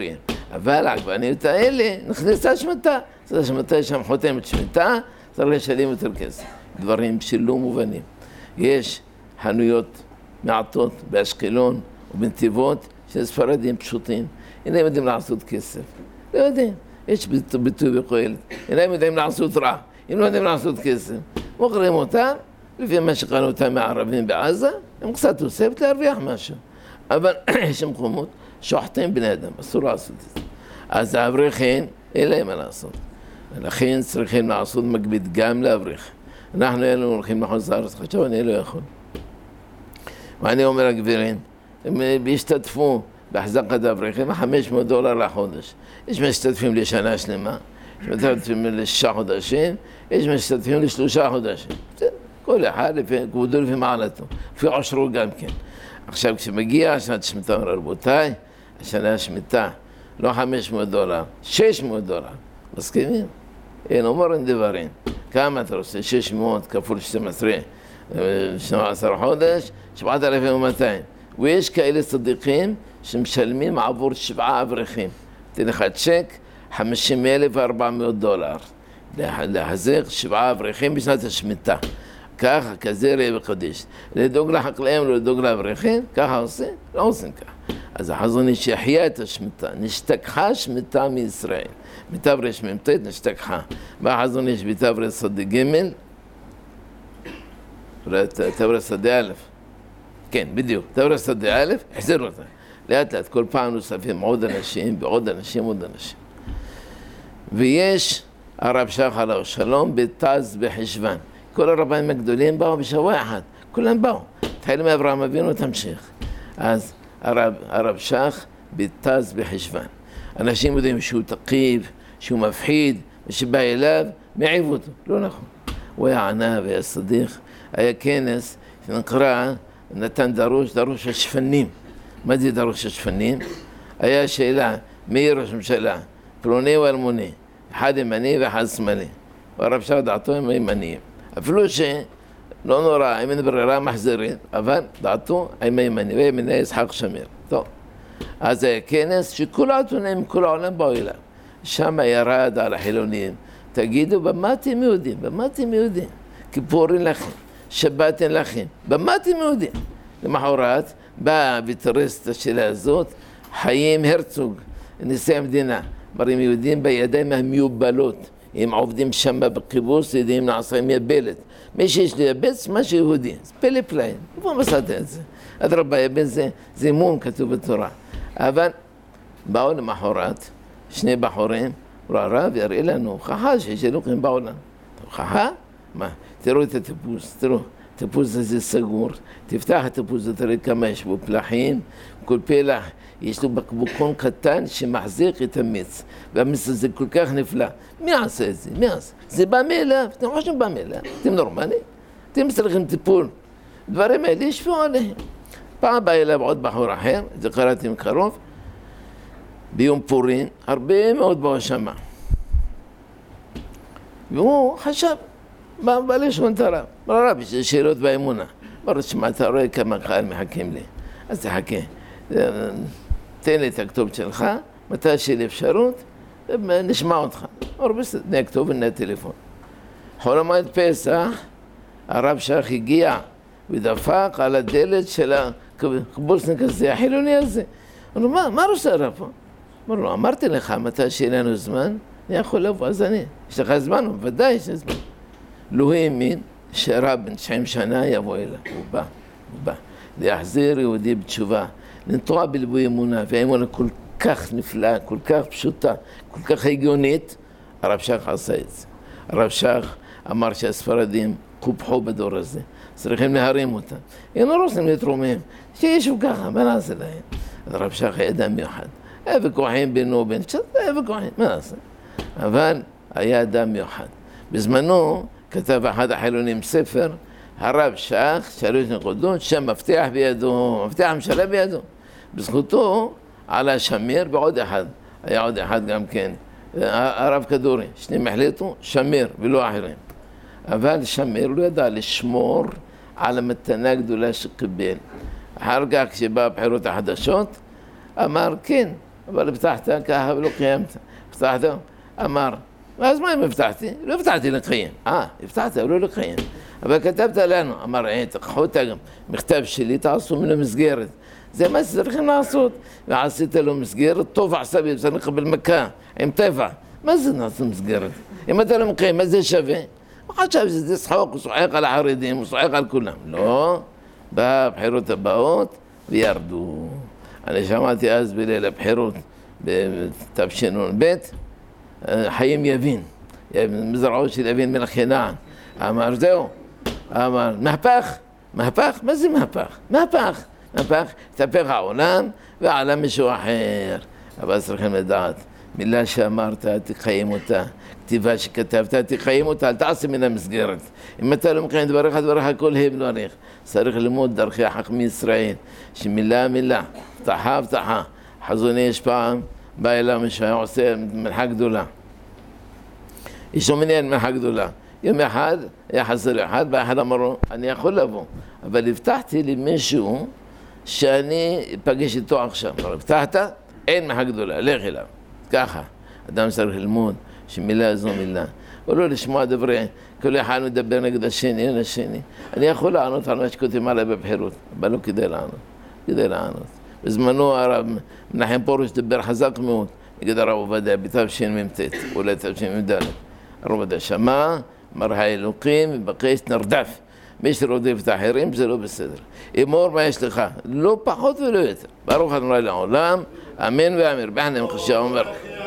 אבל העגבניות האלה נכנסה שמיטה. זאת השמיטה, יש שם חותמת שמיטה, צריך לשלם יותר כסף. דברים שלא מובנים. יש חנויות מעטות באשקלון ובנתיבות של ספרדים פשוטים. אינם יודעים לעשות כסף. לא יודעים. יש ביטוי בקהלת. אינם יודעים לעשות רע. הם לא יודעים לעשות כסף. מוכרים אותם, לפי מה שקנו אותם מהערבים בעזה, הם קצת תוספת להרוויח משהו. אבל יש מקומות שוחטים בני אדם, אסור לעשות את זה. אז האברכים, אין להם מה לעשות. ולכן צריכים לעשות מגביד גם לאברך. אנחנו אלה הולכים לחוץ לארץ, עכשיו אני לא יכול. ואני אומר הגבירים, הם השתתפו בהחזקת האברכים, $500 לחודש. יש משתתפים לשנה שלמה, יש משתתפים ל6 חודשים, יש משתתפים ל3 חודשים. כל אחד לפי כבודו לפי מעלתו, לפי עושרו גם כן. עכשיו כשמגיע שנת שמיטה, רבותיי, השנה השמיטה, לא $500, $600. מסכימים? אין אומרים דברים. כמה אתה רוצה? 600 כפול 12, 12 חודש, 7,200. ויש כאלה צדיקים שמשלמים עבור 7 אברכים. תן לך צ'ק, $50,400. להחזיק 7 אברכים בשנת השמיטה. ככה, כזה ראה וקודש. לדאוג לחקלאים, לא לדאוג לאברכים, ככה עושים? לא עושים ככה. אז החזון איש יחיה את השמיטה, נשתכחה שמיטה מישראל. בתר"ש מ"ט נשתכחה. בא החזון איש בתר"ש שדה ג', תר"ש שדה א', כן, בדיוק, תר"ש שדה א', החזיר אותה. לאט לאט, כל פעם נוספים עוד אנשים, ועוד אנשים, עוד אנשים. ויש הרב שך עליו שלום בתז בחשוון. כל הרבנים הגדולים באו בשבוע אחד, כולם באו. תחיל מאברהם אבינו תמשיך. אז הרב שך בתז בחשוון. אנשים יודעים שהוא תקיף, שהוא מפחיד, ושבא אליו, מעיב אותו. לא נכון. הוא היה ענה והיה סדיק. היה כנס שנקרא, נתן דרוש השפנים. מה זה דרוש השפנים? היה שאלה, מי ראש ממשלה? פלוני או אלמוני? אחד ימני ואחד שמאלי. והרב שך דעתו הם ימניים. אפילו שלא נורא, אם אין ברירה מחזירית, אבל דעתו הם ימני, וימני יצחק שמיר. טוב. אז היה כנס שכל העיתונאים, כל העולם באו אליו. שם ירד על החילונים. תגידו, במה אתם יהודים? במה אתם יהודים? כיפורים לכם, שבת אין לכם. במה אתם יהודים? למחרת באה הוויטריסט השאלה הזאת, חיים הרצוג, נשיא המדינה. מראים יהודים בידיים המיובלות. הם עובדים שם בקיבוץ, יודעים לעשות יבלת. מי שיש לי יבץ, מה שיהודי. זה פלא פלאים. איפה מצאת את זה? אדרבה, יבץ זה זימון כתוב בתורה. אבל באו למחרת, 2 בחורים, אמרו הרב יראה לנו הוכחה שיש אלוקים בעולם. הוכחה? מה? תראו את הטיפוס, תראו. הטיפוס הזה סגור, תפתח הטיפוס, תראה כמה יש בו פלחים, כל פלח יש לו בקבוקון קטן שמחזיק את המיץ, והמיץ הזה כל כך נפלא. מי עשה את זה? מי עשה? זה בא מאליו, אתם חושבים בא מאליו, אתם נורמלים? אתם צריכים טיפול. דברים האלה ישפעו עליהם. פעם בא אליו עוד בחור אחר, זה קראתי מקרוב, ביום פורים, הרבה מאוד באו שמה. והוא חשב, בא לשמון את הרב. אמר הרב, יש שאלות באמונה. אמר, שמע, אתה רואה כמה קהל מחכים לי. אז תחכה. תן לי את הכתובת שלך, מתי שיהיה אפשרות, נשמע אותך. אמר, בסדר, תני הכתובת, תני הטלפון. חול המועד פסח, הרב שך הגיע ודפק על הדלת של הקבוצניק הזה, החילוני הזה. אמרו, מה רוצה הרב פה? אמרו לו, אמרתי לך, מתי שיהיה לנו זמן, אני יכול לבוא, אז אני. יש לך זמן? בוודאי יש זמן. לא האמין שרב בן 90 שנה יבוא אליו, הוא בא. להחזיר יהודי בתשובה, לנטוע בליבוי אמונה, והאמונה כל כך נפלאה, כל כך פשוטה, כל כך הגיונית, הרב שך עשה את זה. הרב שך אמר שהספרדים קופחו בדור הזה, צריכים להרים אותם. הם לא רוצים להתרומם, שישו ככה, מה נעשה להם? הרב שך היה אדם מיוחד. היה ויכוחים בינו ובין, היה ויכוחים, מה נעשה? אבל היה אדם מיוחד. בזמנו כתב אחד החילונים ספר, הרב שך, 3 נקודות, שם מפתח בידו, מפתח ממשלה בידו. בזכותו עלה שמיר ועוד אחד, היה עוד אחד גם כן, הרב כדורי, 2 החליטו, שמיר ולא אחרים. אבל שמיר לא ידע לשמור על המתנה הגדולה שקיבל. אחר כך כשבא הבחירות החדשות, אמר כן, אבל הבטחת ככה ולא קיימת. הבטחת, אמר, אז מה אם הבטחתי? לא הבטחתי לקיים. הבטחת, לא לקיים. אבל כתבת לנו, אמר, תקחו את המכתב שלי, תעשו מן המסגרת. זה מה שצריכים לעשות. ועשית לו מסגרת, טוב עשה בי, צריך לקבל מכה, עם טבע. מה זה נעשה מסגרת? אם אתה לא מקיים, מה זה שווה? עכשיו זה צחוק, הוא שוחק על החרדים, הוא שוחק על כולם. לא, בבחירות הבאות וירדו. אני שמעתי אז בליל הבחירות, בתשנ"ב, חיים יבין, מזרעו של יבין מלך כנען. אמר זהו, אמר מהפך, מהפך? מה זה מהפך? מהפך, מהפך, התהפך העולם ועלה מישהו אחר. אבל צריכים לדעת, מילה שאמרת תקיים אותה, כתיבה שכתבת תקיים אותה, אל תעשה מן המסגרת. אם אתה לא מקיים דבריך, דבריך הכל הם לא עריך. צריך ללמוד דרכי החכמי ישראל, שמילה מילה, הבטחה הבטחה. חזוני יש פעם, בא אליו מישהו, היה עושה מלאכה גדולה. יש לו מניין מלאכה גדולה. יום אחד, היה חסר אחד, ואחד אמר לו, אני יכול לבוא, אבל הבטחתי למישהו שאני אפגש איתו עכשיו. הבטחת? אין מלאכה גדולה, לך אליו. ככה, אדם צריך ללמוד שמילה זו מילה. או לא לשמוע דברי, כל אחד מדבר נגד השני, לשני. אני יכול לענות על מה שכותבים עליי בבחירות, אבל לא כדי לענות, כדי לענות. בזמנו הרב מנחם פרוש דבר חזק מאוד נגד הרב עובדיה בתשמ"ט, אולי תשמ"ד. הרב עובדיה שמע, אמר האלוקים מבקש נרדף. מי שרודף את האחרים זה לא בסדר. אמור מה יש לך, לא פחות ולא יותר. ברוך ה' לעולם, אמן ואמן. בחנם חשי אומר.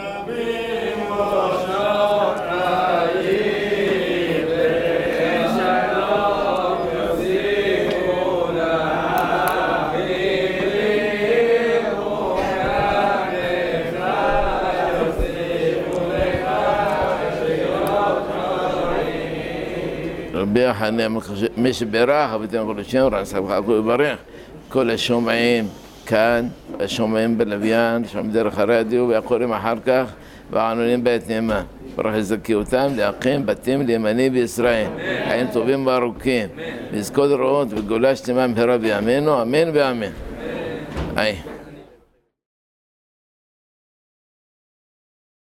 מי שברך, ותן כל השם, רנסה וחכו יברך. כל השומעים כאן, השומעים בלוויין, שומעים דרך הרדיו, והקוראים אחר כך, והענונים בעת נאמן. ברוך יזכי אותם להקים בתים לימני בישראל. חיים טובים וארוכים. לזכות לראות וגאולה שלמה מהרה בימינו, אמן ואמן.